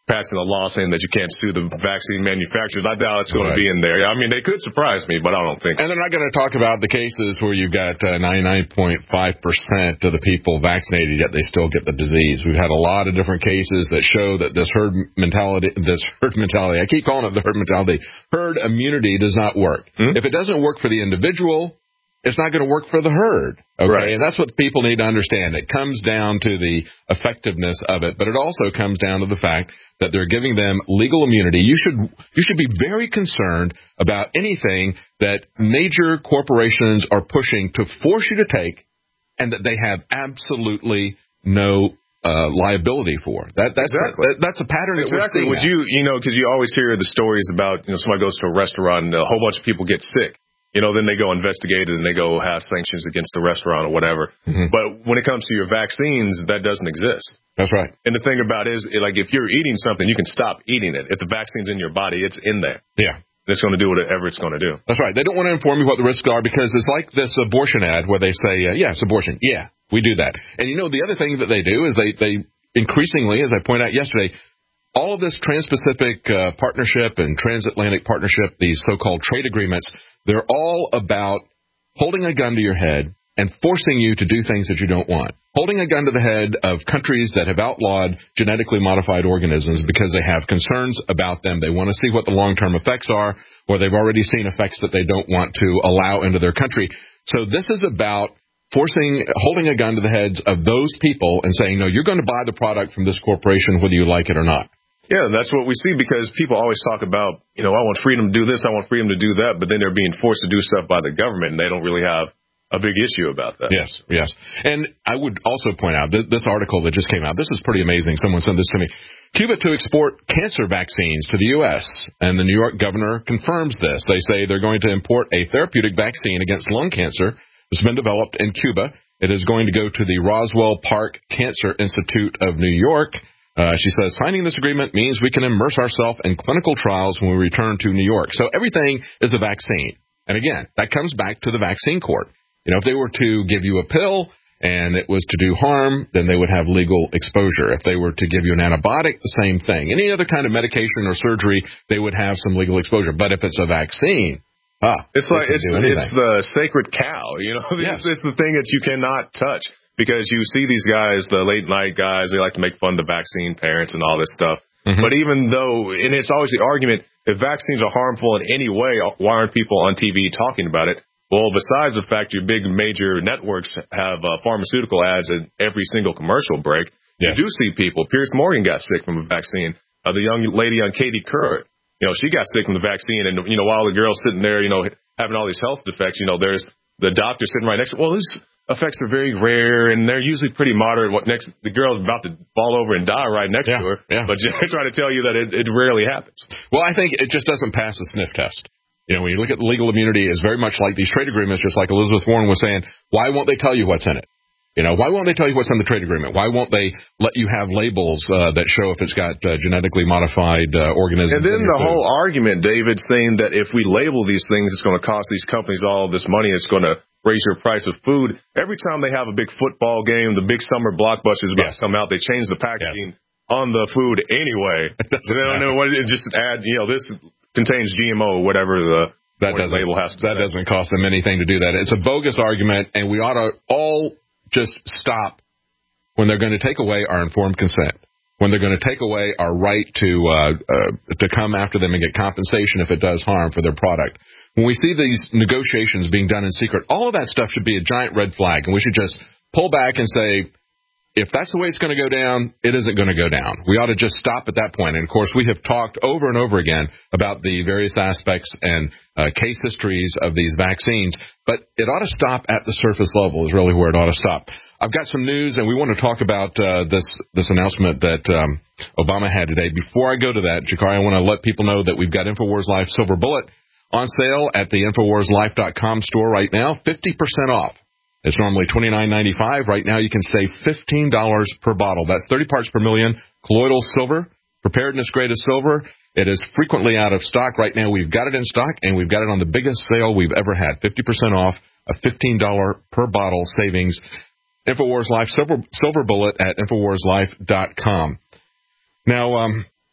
passing a law saying that you can't sue the vaccine manufacturers. I doubt it's going right. to be in there. I mean, they could surprise me, but I don't think so. And they're not going to talk about the cases where you've got uh, ninety-nine point five percent of the people vaccinated, yet they still get the disease. We've had a lot of different cases that show that this herd mentality, this herd mentality, I keep calling it the herd mentality, herd immunity does not work. Hmm? If it doesn't work for the individual, it's not going to work for the herd. Okay. Right. And that's what people need to understand. It comes down to the effectiveness of it, but it also comes down to the fact that they're giving them legal immunity. You should, you should be very concerned about anything that major corporations are pushing to force you to take and that they have absolutely no uh, liability for. That, that's, exactly. that, that's a pattern that exactly. we're seeing. Would you, you know, because you always hear the stories about, you know, somebody goes to a restaurant and a whole bunch of people get sick. You know, then they go investigate it and they go have sanctions against the restaurant or whatever. Mm-hmm. But when it comes to your vaccines, that doesn't exist. That's right. And the thing about it is, like, if you're eating something, you can stop eating it. If the vaccine's in your body, it's in there. Yeah. It's going to do whatever it's going to do. That's right. They don't want to inform you what the risks are because it's like this abortion ad where they say, uh, yeah, it's abortion. Yeah, we do that. And, you know, the other thing that they do is they, they increasingly, as I pointed out yesterday, all of this Trans-Pacific uh, partnership and transatlantic partnership, these so-called trade agreements, they're all about holding a gun to your head and forcing you to do things that you don't want. Holding a gun to the head of countries that have outlawed genetically modified organisms because they have concerns about them. They want to see what the long-term effects are, or they've already seen effects that they don't want to allow into their country. So this is about forcing, holding a gun to the heads of those people and saying, no, you're going to buy the product from this corporation whether you like it or not. Yeah, that's what we see because people always talk about, you know, I want freedom to do this, I want freedom to do that, but then they're being forced to do stuff by the government, and they don't really have a big issue about that. Yes, yes. And I would also point out that this article that just came out, this is pretty amazing. Someone sent this to me. Cuba to export cancer vaccines to the U S, and the New York governor confirms this. They say they're going to import a therapeutic vaccine against lung cancer that's been developed in Cuba. It is going to go to the Roswell Park Cancer Institute of New York. Uh, she says, signing this agreement means we can immerse ourselves in clinical trials when we return to New York. So everything is a vaccine. And again, that comes back to the vaccine court. You know, if they were to give you a pill and it was to do harm, then they would have legal exposure. If they were to give you an antibiotic, the same thing. Any other kind of medication or surgery, they would have some legal exposure. But if it's a vaccine, ah, it's like it's it's the sacred cow. You know, yes. it's, it's the thing that you cannot touch. Because you see these guys, the late night guys, they like to make fun of the vaccine parents and all this stuff. Mm-hmm. But even though, and it's always the argument, if vaccines are harmful in any way, why aren't people on T V talking about it? Well, besides the fact your big major networks have uh, pharmaceutical ads at every single commercial break, yes. you do see people. Piers Morgan got sick from a vaccine. Uh, the young lady on Katie Couric, you know, she got sick from the vaccine. And, you know, while the girl's sitting there, you know, having all these health defects, you know, there's the doctor sitting right next to her. Well, this effects are very rare, and they're usually pretty moderate. What next? The girl's about to fall over and die right next yeah, to her, yeah. but just trying to tell you that it, it rarely happens. Well, I think it just doesn't pass the sniff test. You know, when you look at the legal immunity, it's very much like these trade agreements, just like Elizabeth Warren was saying, why won't they tell you what's in it? You know, why won't they tell you what's in the trade agreement? Why won't they let you have labels uh, that show if it's got uh, genetically modified uh, organisms? And then the food? whole argument, David, saying that if we label these things, it's going to cost these companies all this money. It's going to raise your price of food. Every time they have a big football game, the big summer blockbuster is about yes. to come out, they change the packaging yes. on the food anyway. So they don't know what it just add. You know, this contains G M O, whatever the that doesn't label has to. That doesn't cost them anything to do that. It's a bogus argument, and we ought to all just stop when they're going to take away our informed consent, when they're going to take away our right to uh, uh, to come after them and get compensation if it does harm for their product. When we see these negotiations being done in secret, all of that stuff should be a giant red flag, and we should just pull back and say, if that's the way it's going to go down, it isn't going to go down. We ought to just stop at that point. And, of course, we have talked over and over again about the various aspects and uh, case histories of these vaccines, but it ought to stop at the surface level is really where it ought to stop. I've got some news, and we want to talk about uh, this this announcement that um, Obama had today. Before I go to that, Jakari, I want to let people know that we've got InfoWars Life Silver Bullet on sale at the Infowars Life dot com store right now, fifty percent off. It's normally twenty-nine ninety-five. Right now, you can save fifteen dollars per bottle. That's thirty parts per million colloidal silver, preparedness grade of silver. It is frequently out of stock. Right now, we've got it in stock, and we've got it on the biggest sale we've ever had, fifty percent off, a fifteen dollars per bottle savings. InfoWars Life Silver, Silver Bullet at Infowars Life dot com. Now, um,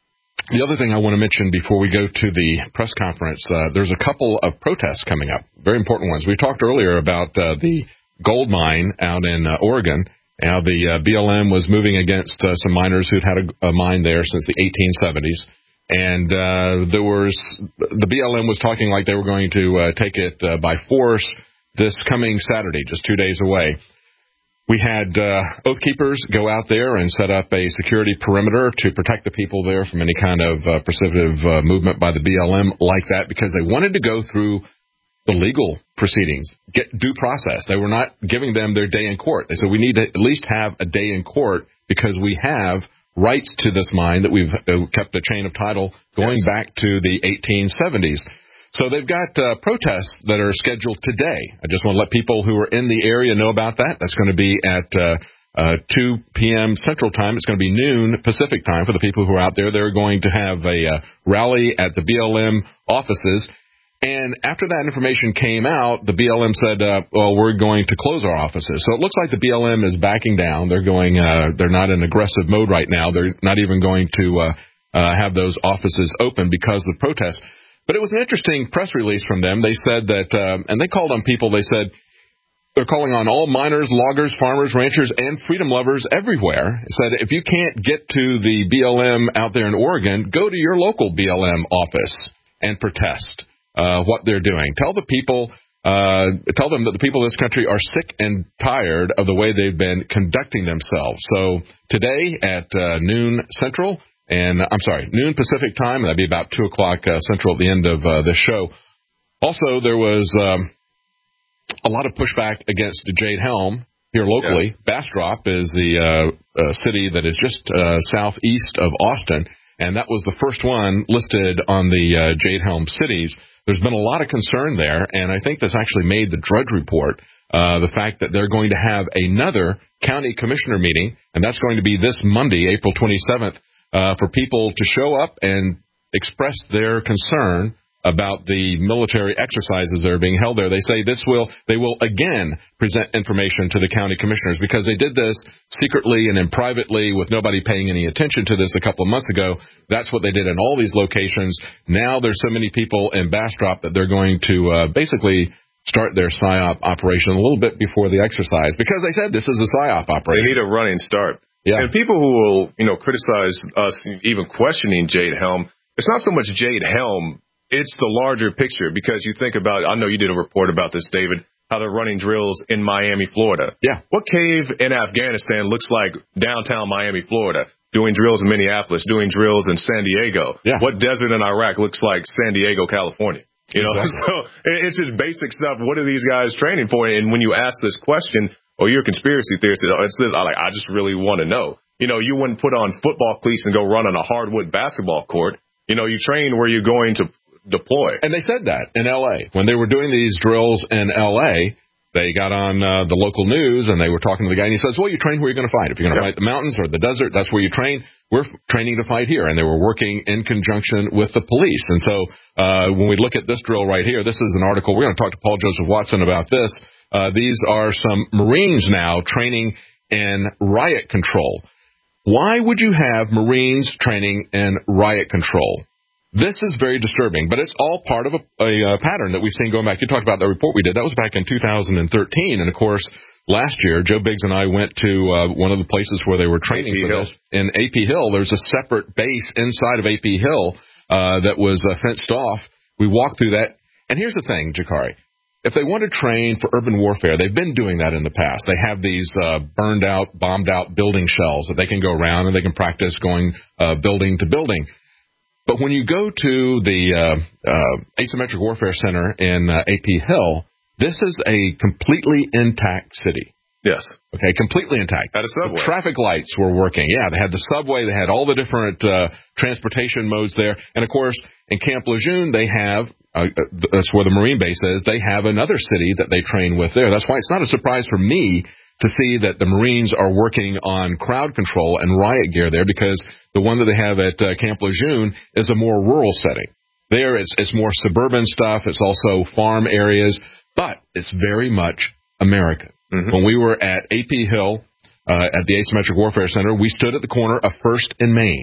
The other thing I want to mention before we go to the press conference, uh, there's a couple of protests coming up, very important ones. We talked earlier about uh, the gold mine out in uh, Oregon. Now the uh, B L M was moving against uh, some miners who'd had a, a mine there since the eighteen seventies. And uh, there was the B L M was talking like they were going to uh, take it uh, by force this coming Saturday, just two days away. We had uh, Oath Keepers go out there and set up a security perimeter to protect the people there from any kind of uh, precipitative uh, movement by the B L M like that, because they wanted to go through the legal proceedings, get due process. They were not giving them their day in court. They said we need to at least have a day in court because we have rights to this mine that we've uh, kept a chain of title going yes. back to the eighteen seventies. So they've got uh, protests that are scheduled today. I just want to let people who are in the area know about that. That's going to be at uh, uh, two p.m. Central Time. It's going to be noon Pacific Time for the people who are out there. They're going to have a uh, rally at the B L M offices. And after that information came out, the B L M said, uh, well, we're going to close our offices. So it looks like the B L M is backing down. They're going, uh, they're not in aggressive mode right now. They're not even going to uh, uh, have those offices open because of the protests. But it was an interesting press release from them. They said that, uh, and they called on people, they said they're calling on all miners, loggers, farmers, ranchers, and freedom lovers everywhere. It said if you can't get to the B L M out there in Oregon, go to your local B L M office and protest uh, what they're doing. Tell the people, uh, tell them that the people of this country are sick and tired of the way they've been conducting themselves. So today at uh, noon Central, And I'm sorry, noon Pacific time, and that'd be about two o'clock uh, Central at the end of uh, the show. Also, there was um, a lot of pushback against Jade Helm here locally. Yes. Bastrop is the uh, uh, city that is just uh, southeast of Austin, and that was the first one listed on the uh, Jade Helm cities. There's been a lot of concern there, and I think this actually made the Drudge Report, uh, the fact that they're going to have another county commissioner meeting, and that's going to be this Monday, April twenty-seventh, Uh, for people to show up and express their concern about the military exercises that are being held there. They say this will, they will again present information to the county commissioners because they did this secretly and then privately with nobody paying any attention to this a couple of months ago. That's what they did in all these locations. Now there's so many people in Bastrop that they're going to uh, basically start their PSYOP operation a little bit before the exercise because they said this is a PSYOP operation. They need a running start. Yeah. And people who will, you know, criticize us even questioning Jade Helm, it's not so much Jade Helm, it's the larger picture because you think about, I know you did a report about this, David, how they're running drills in Miami, Florida. Yeah. What cave in Afghanistan looks like downtown Miami, Florida? Doing drills in Minneapolis, doing drills in San Diego. Yeah. What desert in Iraq looks like San Diego, California? You know, exactly. So it's just basic stuff. What are these guys training for? And when you ask this question, oh, you're a conspiracy theorist. It's this. I like. I just really want to know. You know, you wouldn't put on football cleats and go run on a hardwood basketball court. You know, you train where you're going to deploy. And they said that in L A when they were doing these drills in L A. They got on uh, the local news and they were talking to the guy and he says, well, you train where you're going to fight. If you're going to yep. fight the mountains or the desert, that's where you train. We're training to fight here. And they were working in conjunction with the police. And so uh, when we look at this drill right here, this is an article. We're going to talk to Paul Joseph Watson about this. Uh, these are some Marines now training in riot control. Why would you have Marines training in riot control? This is very disturbing, but it's all part of a, a, a pattern that we've seen going back. You talked about the report we did. That was back in two thousand thirteen. And, of course, last year, Joe Biggs and I went to uh, one of the places where they were training for this. In A P Hill, there's a separate base inside of A P Hill uh, that was uh, fenced off. We walked through that. And here's the thing, Jakari. If they want to train for urban warfare, they've been doing that in the past. They have these uh, burned out, bombed out building shells that they can go around and they can practice going uh, building to building. But when you go to the uh, uh, Asymmetric Warfare Center in uh, A P Hill, this is a completely intact city. Yes. Okay, completely intact. Had a subway. The traffic lights were working. Yeah, they had the subway. They had all the different uh, transportation modes there. And, of course, in Camp Lejeune, they have, uh, that's where the Marine base is, they have another city that they train with there. That's why it's not a surprise for me to see that the Marines are working on crowd control and riot gear there because the one that they have at uh, Camp Lejeune is a more rural setting. There it's, it's more suburban stuff. It's also farm areas, but it's very much American. Mm-hmm. When we were at A P Hill uh, at the Asymmetric Warfare Center, we stood at the corner of First and Main.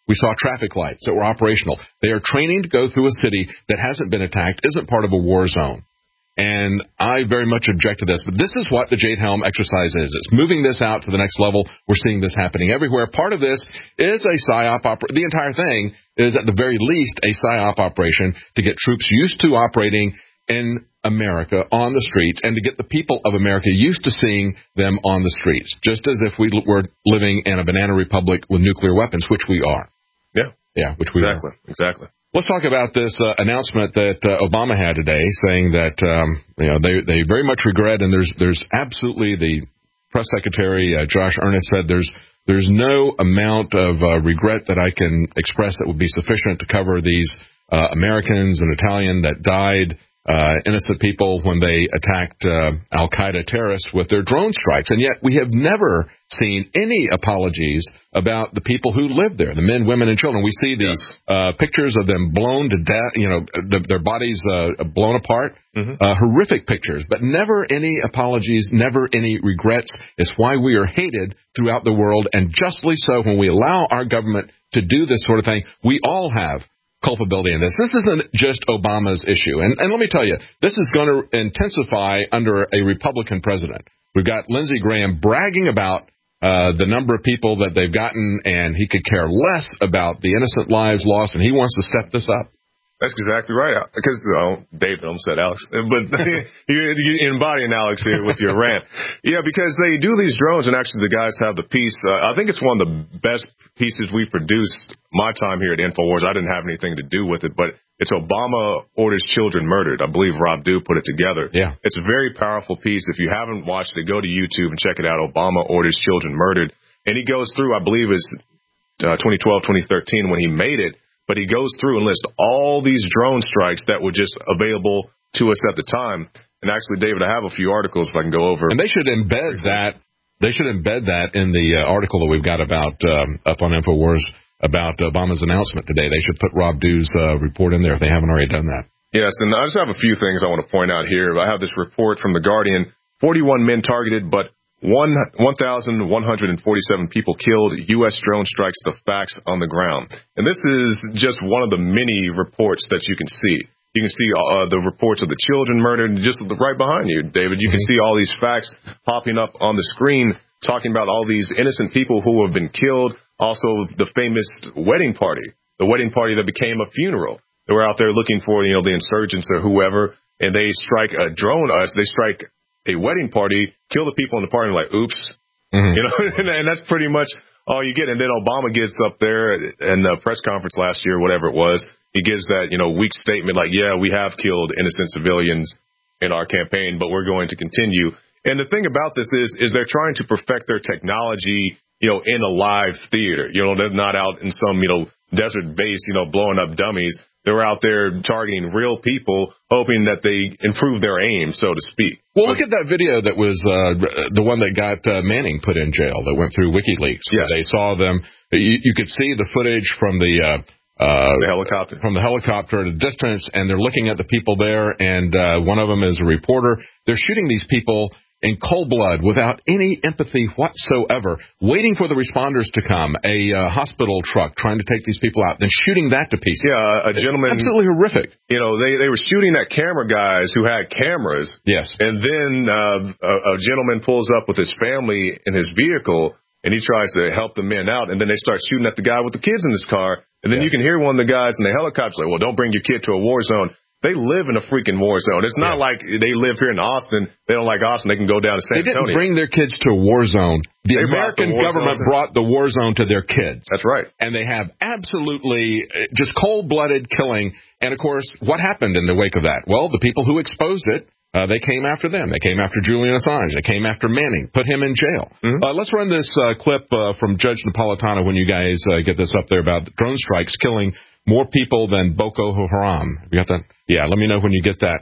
We saw traffic lights that were operational. They are training to go through a city that hasn't been attacked, isn't part of a war zone. And I very much object to this. But this is what the Jade Helm exercise is. It's moving this out to the next level. We're seeing this happening everywhere. Part of this is a PSYOP operation. The entire thing is, at the very least, a PSYOP operation to get troops used to operating in America on the streets and to get the people of America used to seeing them on the streets, just as if we were living in a banana republic with nuclear weapons, which we are. Yeah. Yeah, which we exactly. are. Exactly. Let's talk about this uh, announcement that uh, Obama had today, saying that um, you know they they very much regret, and there's there's absolutely, the press secretary uh, Josh Earnest said there's there's no amount of uh, regret that I can express that would be sufficient to cover these uh, Americans and Italian that died, uh, innocent people, when they attacked uh, Al-Qaeda terrorists with their drone strikes. And yet we have never seen any apologies about the people who live there, the men, women, and children. We see these yes. uh, pictures of them blown to death, you know, the, their bodies uh, blown apart, mm-hmm. uh, horrific pictures, but never any apologies, never any regrets. It's why we are hated throughout the world, and justly so. When we allow our government to do this sort of thing, we all have culpability in this. This isn't just Obama's issue. And, and let me tell you, this is going to intensify under a Republican president. We've got Lindsey Graham bragging about uh, the number of people that they've gotten, and he could care less about the innocent lives lost, and he wants to step this up. That's exactly right. Because, oh, David almost said Alex, but you, you embodying Alex here with your rant. Yeah, because they do these drones, and actually the guys have the piece. Uh, I think it's one of the best pieces we produced my time here at InfoWars. I didn't have anything to do with it, but it's Obama Orders Children Murdered. I believe Rob Dew put it together. Yeah. It's a very powerful piece. If you haven't watched it, go to YouTube and check it out, Obama Orders Children Murdered. And he goes through, I believe it's uh, twenty twelve, twenty thirteen when he made it. But he goes through and lists all these drone strikes that were just available to us at the time. And actually, David, I have a few articles if I can go over. And they should embed that. They should embed that in the uh, article that we've got about um, up on InfoWars about Obama's announcement today. They should put Rob Dew's uh, report in there if they haven't already done that. Yes, and I just have a few things I want to point out here. I have this report from The Guardian. forty-one men targeted, but one thousand one hundred forty-seven people killed. U S drone strikes the facts on the ground. And this is just one of the many reports that you can see. You can see uh, the reports of the children murdered just right behind you, David. You can see all these facts popping up on the screen, talking about all these innocent people who have been killed. Also, the famous wedding party, the wedding party that became a funeral. They were out there looking for, you know, the insurgents or whoever, and they strike a drone. Uh, they strike a wedding party, kill the people in the party, and like, oops, mm-hmm. you know, and, and that's pretty much all you get. And then Obama gets up there in the press conference last year, whatever it was, he gives that, you know, weak statement like, yeah, we have killed innocent civilians in our campaign, but we're going to continue. And the thing about this is, is they're trying to perfect their technology, you know, in a live theater. You know, they're not out in some, you know, desert base, you know, blowing up dummies. They're out there targeting real people, hoping that they improve their aim, so to speak. Well, look at that video that was uh, the one that got uh, Manning put in jail, that went through WikiLeaks. Yes. They saw them. You, you could see the footage from the, uh, uh, the helicopter. From the helicopter at a distance, and they're looking at the people there, and uh, one of them is a reporter. They're shooting these people in cold blood, without any empathy whatsoever, waiting for the responders to come, a uh, hospital truck trying to take these people out, then shooting that to pieces. Yeah, a gentleman. Absolutely horrific. You know, they, they were shooting at camera guys who had cameras. Yes. And then uh, a, a gentleman pulls up with his family in his vehicle, and he tries to help the men out, and then they start shooting at the guy with the kids in his car. And then yeah. you can hear one of the guys in the helicopter like, well, don't bring your kid to a war zone. They live in a freaking war zone. It's not yeah. like they live here in Austin. They don't like Austin. They can go down to San Antonio. They didn't bring their kids to a war zone. The they American the government brought the war zone to their kids. That's right. And they have absolutely just cold-blooded killing. And, of course, what happened in the wake of that? Well, the people who exposed it, uh, they came after them. They came after Julian Assange. They came after Manning, put him in jail. Mm-hmm. Uh, let's run this uh, clip uh, from Judge Napolitano when you guys uh, get this up there about drone strikes killing more people than Boko Haram. You got that? Yeah, let me know when you get that.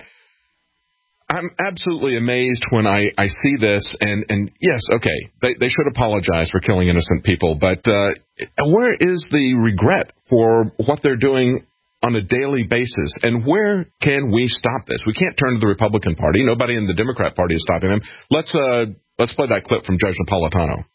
I'm absolutely amazed when I, I see this, and, and yes, okay, they, they should apologize for killing innocent people, but uh, where is the regret for what they're doing on a daily basis, and where can we stop this? We can't turn to the Republican Party. Nobody in the Democrat Party is stopping them. Let's uh, let's play that clip from Judge Napolitano.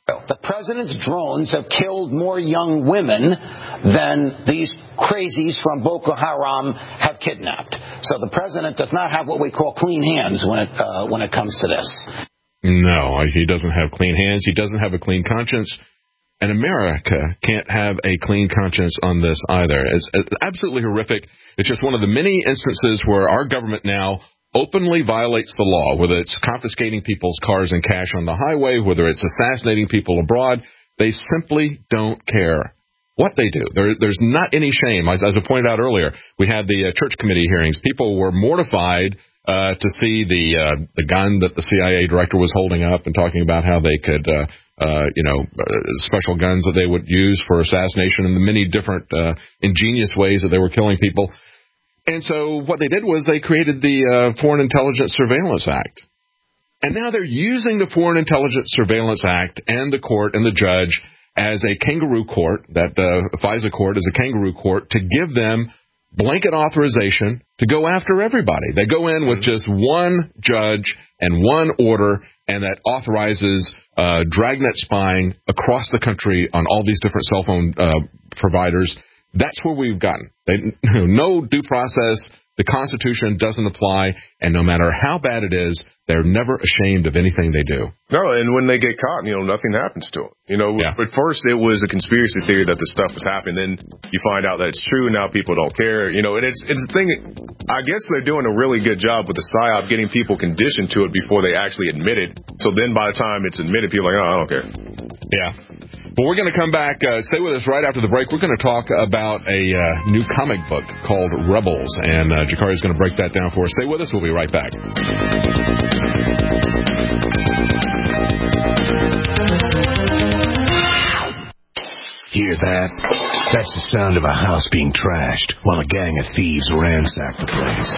The president's drones have killed more young women than these crazies from Boko Haram have kidnapped. So the president does not have what we call clean hands when it uh, when it comes to this. No, he doesn't have clean hands. He doesn't have a clean conscience. And America can't have a clean conscience on this either. It's, it's absolutely horrific. It's just one of the many instances where our government now openly violates the law, whether it's confiscating people's cars and cash on the highway, whether it's assassinating people abroad. They simply don't care what they do. There, there's not any shame. As, as I pointed out earlier, we had the uh, church committee hearings. People were mortified uh, to see the uh, the gun that the C I A director was holding up and talking about how they could, uh, uh, you know, uh, special guns that they would use for assassination and the many different uh, ingenious ways that they were killing people. And so what they did was they created the uh, Foreign Intelligence Surveillance Act. And now they're using the Foreign Intelligence Surveillance Act and the court and the judge as a kangaroo court, that uh, FISA court is a kangaroo court, to give them blanket authorization to go after everybody. They go in with just one judge and one order, and that authorizes uh, dragnet spying across the country on all these different cell phone uh, providers. That's where we've gotten. They, no due process. The Constitution doesn't apply, and no matter how bad it is, they're never ashamed of anything they do. No, and when they get caught, you know, nothing happens to them. You know, yeah. At first it was a conspiracy theory that this stuff was happening. Then you find out that it's true. Now people don't care. You know, and it's it's a thing. I guess they're doing a really good job with the PSYOP, getting people conditioned to it before they actually admit it. So then by the time it's admitted, people are like, oh, I don't care. Yeah. But we're going to come back. Uh, stay with us right after the break. We're going to talk about a uh, new comic book called Rebels, and uh, Jakari's going to break that down for us. Stay with us. We'll be right back. Hear that? That's the sound of a house being trashed while a gang of thieves ransack the place.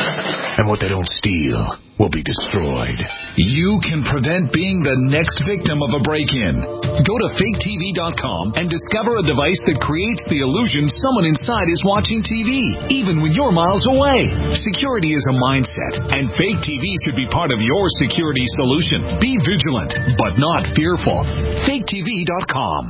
And what they don't steal will be destroyed. You can prevent being the next victim of a break-in. Go to fake T V dot com and discover a device that creates the illusion someone inside is watching T V, even when you're miles away. Security is a mindset, and Fake T V should be part of your security solution. Be vigilant, but not fearful. fake T V dot com.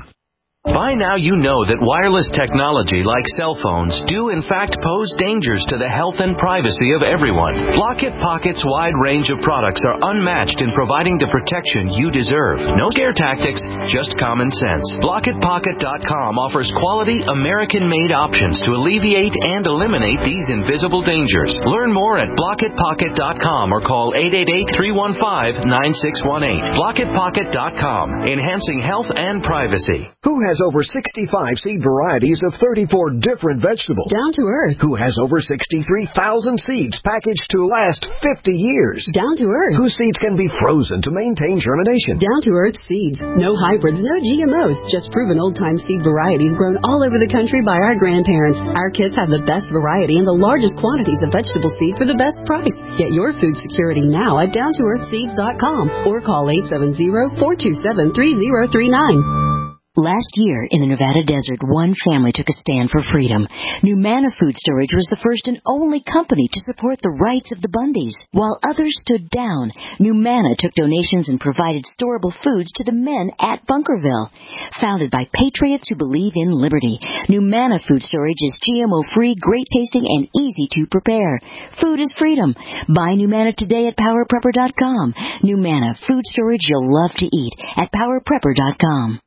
By now you know that wireless technology like cell phones do in fact pose dangers to the health and privacy of everyone. Block-It Pocket's wide range of products are unmatched in providing the protection you deserve. No scare tactics, just common sense. Block It Pocket dot com offers quality American-made options to alleviate and eliminate these invisible dangers. Learn more at Block It Pocket dot com or call eight eight eight, three one five, nine six one eight. Block It Pocket dot com, enhancing health and privacy. Who has over sixty-five seed varieties of thirty-four different vegetables? Down to Earth. Who has over sixty-three thousand seeds packaged to last fifty years? Down to Earth. Whose seeds can be frozen to maintain germination? Down to Earth seeds. No hybrids, no G M Os, just proven old-time seed varieties grown all over the country by our grandparents. Our kids have the best variety and the largest quantities of vegetable seed for the best price. Get your food security now at down to earth seeds dot com or call eight seven zero, four two seven, three zero three nine. Last year, in the Nevada desert, one family took a stand for freedom. Numanna Food Storage was the first and only company to support the rights of the Bundys. While others stood down, Numanna took donations and provided storable foods to the men at Bunkerville. Founded by patriots who believe in liberty, Numanna Food Storage is G M O-free, great-tasting, and easy to prepare. Food is freedom. Buy Numanna today at power prepper dot com. Numanna Food Storage you'll love to eat at power prepper dot com.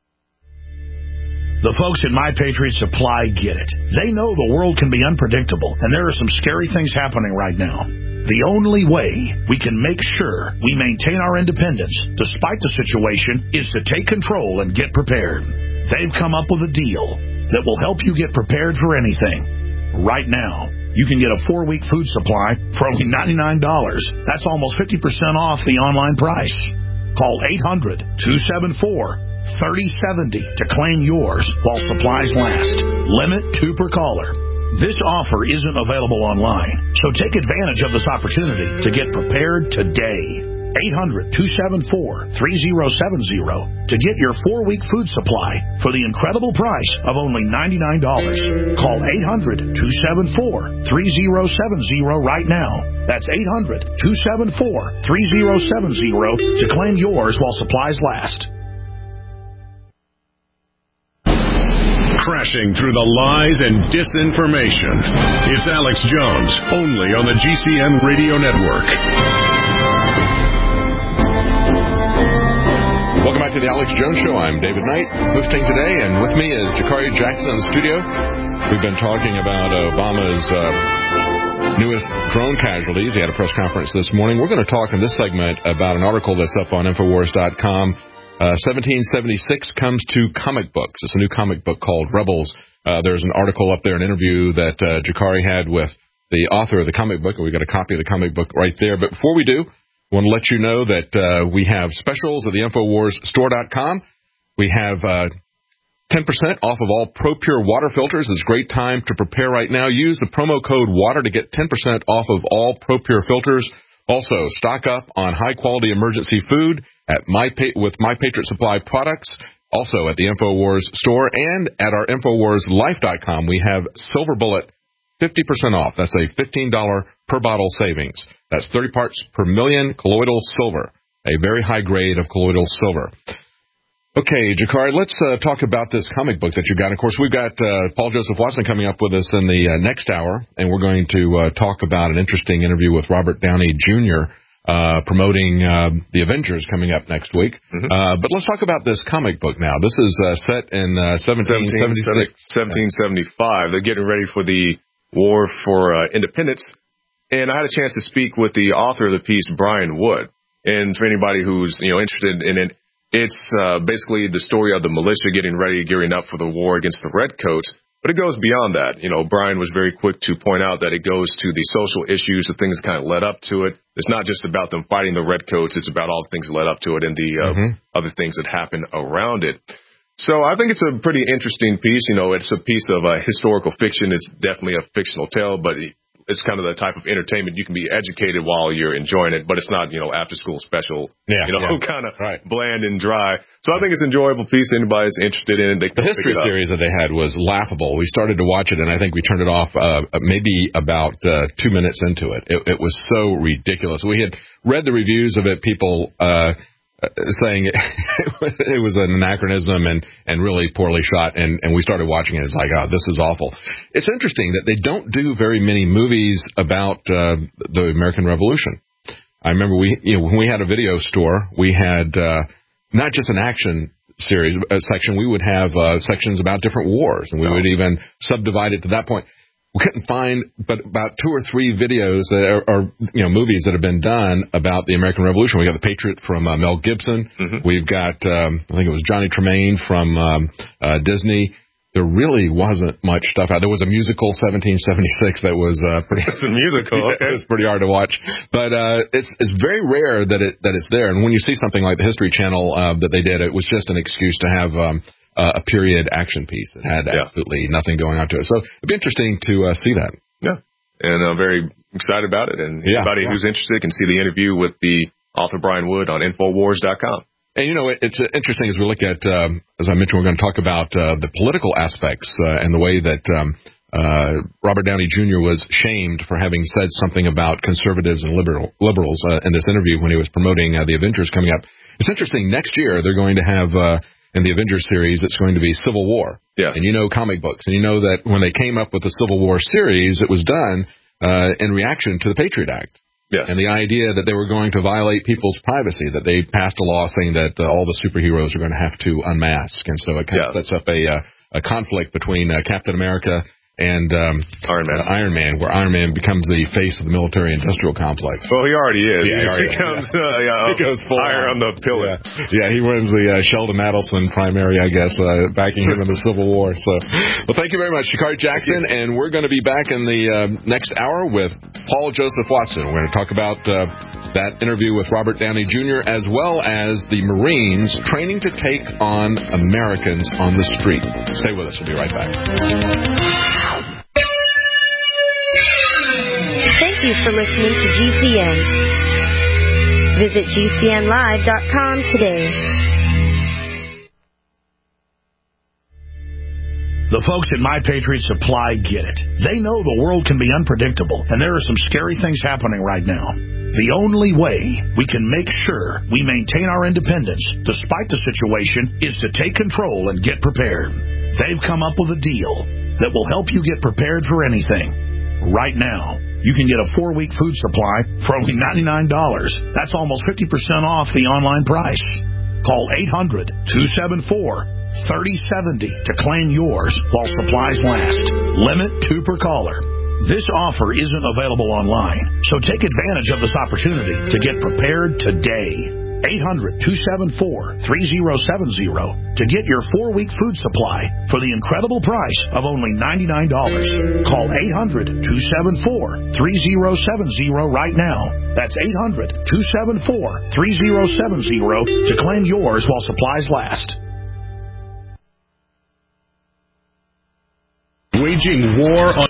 The folks at My Patriot Supply get it. They know the world can be unpredictable, and there are some scary things happening right now. The only way we can make sure we maintain our independence, despite the situation, is to take control and get prepared. They've come up with a deal that will help you get prepared for anything. Right now, you can get a four-week food supply for only ninety-nine dollars. That's almost fifty percent off the online price. Call eight hundred, two seven four, thirty seventy to claim yours while supplies last. Limit two per caller. This offer isn't available online, so take advantage of this opportunity to get prepared today. eight hundred, two seven four, three zero seven zero to get your four-week food supply for the incredible price of only ninety-nine dollars. Call eight hundred, two seven four, three zero seven zero right now. That's eight hundred, two seven four, three zero seven zero to claim yours while supplies last. crashing through the lies and disinformation. It's Alex Jones, only on the G C N Radio Network. Welcome back to the Alex Jones Show. I'm David Knight, hosting today, and with me is Jakari Jackson in the studio. We've been talking about Obama's uh, newest drone casualties. He had a press conference this morning. We're going to talk in this segment about an article that's up on Infowars dot com. Uh, seventeen seventy-six comes to comic books. It's a new comic book called Rebels. Uh, there's an article up there, an interview that uh, Jakari had with the author of the comic book, and we've got a copy of the comic book right there. But before we do, I want to let you know that uh, we have specials at the Infowars Store dot com. We have uh, ten percent off of all ProPure water filters. It's a great time to prepare right now. Use the promo code WATER to get ten percent off of all ProPure filters. Also, stock up on high-quality emergency food at My Pa- with My Patriot Supply products. Also at the Infowars Store and at our Infowars Life dot com, we have Silver Bullet fifty percent off. That's a fifteen dollars per bottle savings. That's thirty parts per million colloidal silver, a very high grade of colloidal silver. Okay, Jakari, let's uh, talk about this comic book that you got. Of course, we've got uh, Paul Joseph Watson coming up with us in the uh, next hour, and we're going to uh, talk about an interesting interview with Robert Downey Junior Uh, promoting uh, the Avengers coming up next week. Mm-hmm. Uh, but let's talk about this comic book now. This is uh, set in uh, seventeen seventy-six. seventeen seventy-five. They're getting ready for the War for uh, Independence. And I had a chance to speak with the author of the piece, Brian Wood. And for anybody who's, you know, interested in it, it's uh, basically the story of the militia getting ready, gearing up for the war against the Redcoats. But it goes beyond that. You know, Brian was very quick to point out that it goes to the social issues, the things that kind of led up to it. It's not just about them fighting the Redcoats. It's about all the things that led up to it and the uh, mm-hmm. other things that happen around it. So I think it's a pretty interesting piece. You know, it's a piece of uh, historical fiction. It's definitely a fictional tale, but it's kind of the type of entertainment you can be educated while you're enjoying it, but it's not, you know, after school special, yeah, you know, yeah. kind of right. bland and dry. So I think it's an enjoyable piece. Anybody's interested in it, they can The history pick it up. series that they had was laughable. We started to watch it, and I think we turned it off uh, maybe about uh, two minutes into it. it. It was so ridiculous. We had read the reviews of it, people uh, saying it, it was an anachronism and, and really poorly shot, and, and we started watching it. It's like, oh, this is awful. It's interesting that they don't do very many movies about uh, the American Revolution. I remember we, you know, when we had a video store, we had uh, not just an action series uh, section, we would have uh, sections about different wars, and we oh. would even subdivide it to that point. We couldn't find but about two or three videos that are, or you know movies that have been done about the American Revolution. We got The Patriot from uh, Mel Gibson. Mm-hmm. We've got um, I think it was Johnny Tremaine from um, uh, Disney. There really wasn't much stuff out. There was a musical, seventeen seventy-six, that was uh, pretty. It's a musical. Okay. It was pretty hard to watch, but uh, it's it's very rare that it that it's there. And when you see something like the History Channel uh, that they did, it was just an excuse to have um, uh, a period action piece. It had yeah. absolutely nothing going on to it. So it'd be interesting to uh, see that. Yeah, and I'm very excited about it. And yeah, anybody yeah. who's interested can see the interview with the author Brian Wood on Infowars dot com. And, you know, it's interesting as we look at, um, as I mentioned, we're going to talk about uh, the political aspects uh, and the way that um, uh, Robert Downey Junior was shamed for having said something about conservatives and liberal, liberals uh, in this interview when he was promoting uh, the Avengers coming up. It's interesting. Next year, they're going to have, uh, in the Avengers series, it's going to be Civil War. Yes. And you know comic books. And you know that when they came up with the Civil War series, it was done uh, in reaction to the Patriot Act. Yes. And the idea that they were going to violate people's privacy, that they passed a law saying that uh, all the superheroes are going to have to unmask. And so it kind yeah. of sets up a, uh, a conflict between uh, Captain America and um, Iron Man. Uh, Iron Man, where Iron Man becomes the face of the military-industrial complex. Well, he already is. Yeah, he, he, already becomes, yeah. uh, yeah, he goes full higher on the pillar. Yeah, yeah he wins the uh, Sheldon Adelson primary, I guess, uh, backing him in the Civil War. So, well, thank you very much, Jakari Jackson, and we're going to be back in the uh, next hour with Paul Joseph Watson. We're going to talk about uh, that interview with Robert Downey Junior as well as the Marines training to take on Americans on the street. Stay with us. We'll be right back. Thank you for listening to G C N. Visit G C N live dot com today. The folks at My Patriot Supply get it. They know the world can be unpredictable, and there are some scary things happening right now. The only way we can make sure we maintain our independence, despite the situation, is to take control and get prepared. They've come up with a deal that will help you get prepared for anything. Right now, you can get a four-week food supply for only ninety-nine dollars. That's almost fifty percent off the online price. Call eight hundred, two seven four, three oh seven oh to claim yours while supplies last. Limit two per caller. This offer isn't available online, so take advantage of this opportunity to get prepared today. eight hundred, two seven four, three oh seven oh to get your four-week food supply for the incredible price of only ninety-nine dollars. Call eight hundred, two seven four, three oh seven oh right now. That's eight hundred, two seven four, three oh seven oh to claim yours while supplies last. Waging war on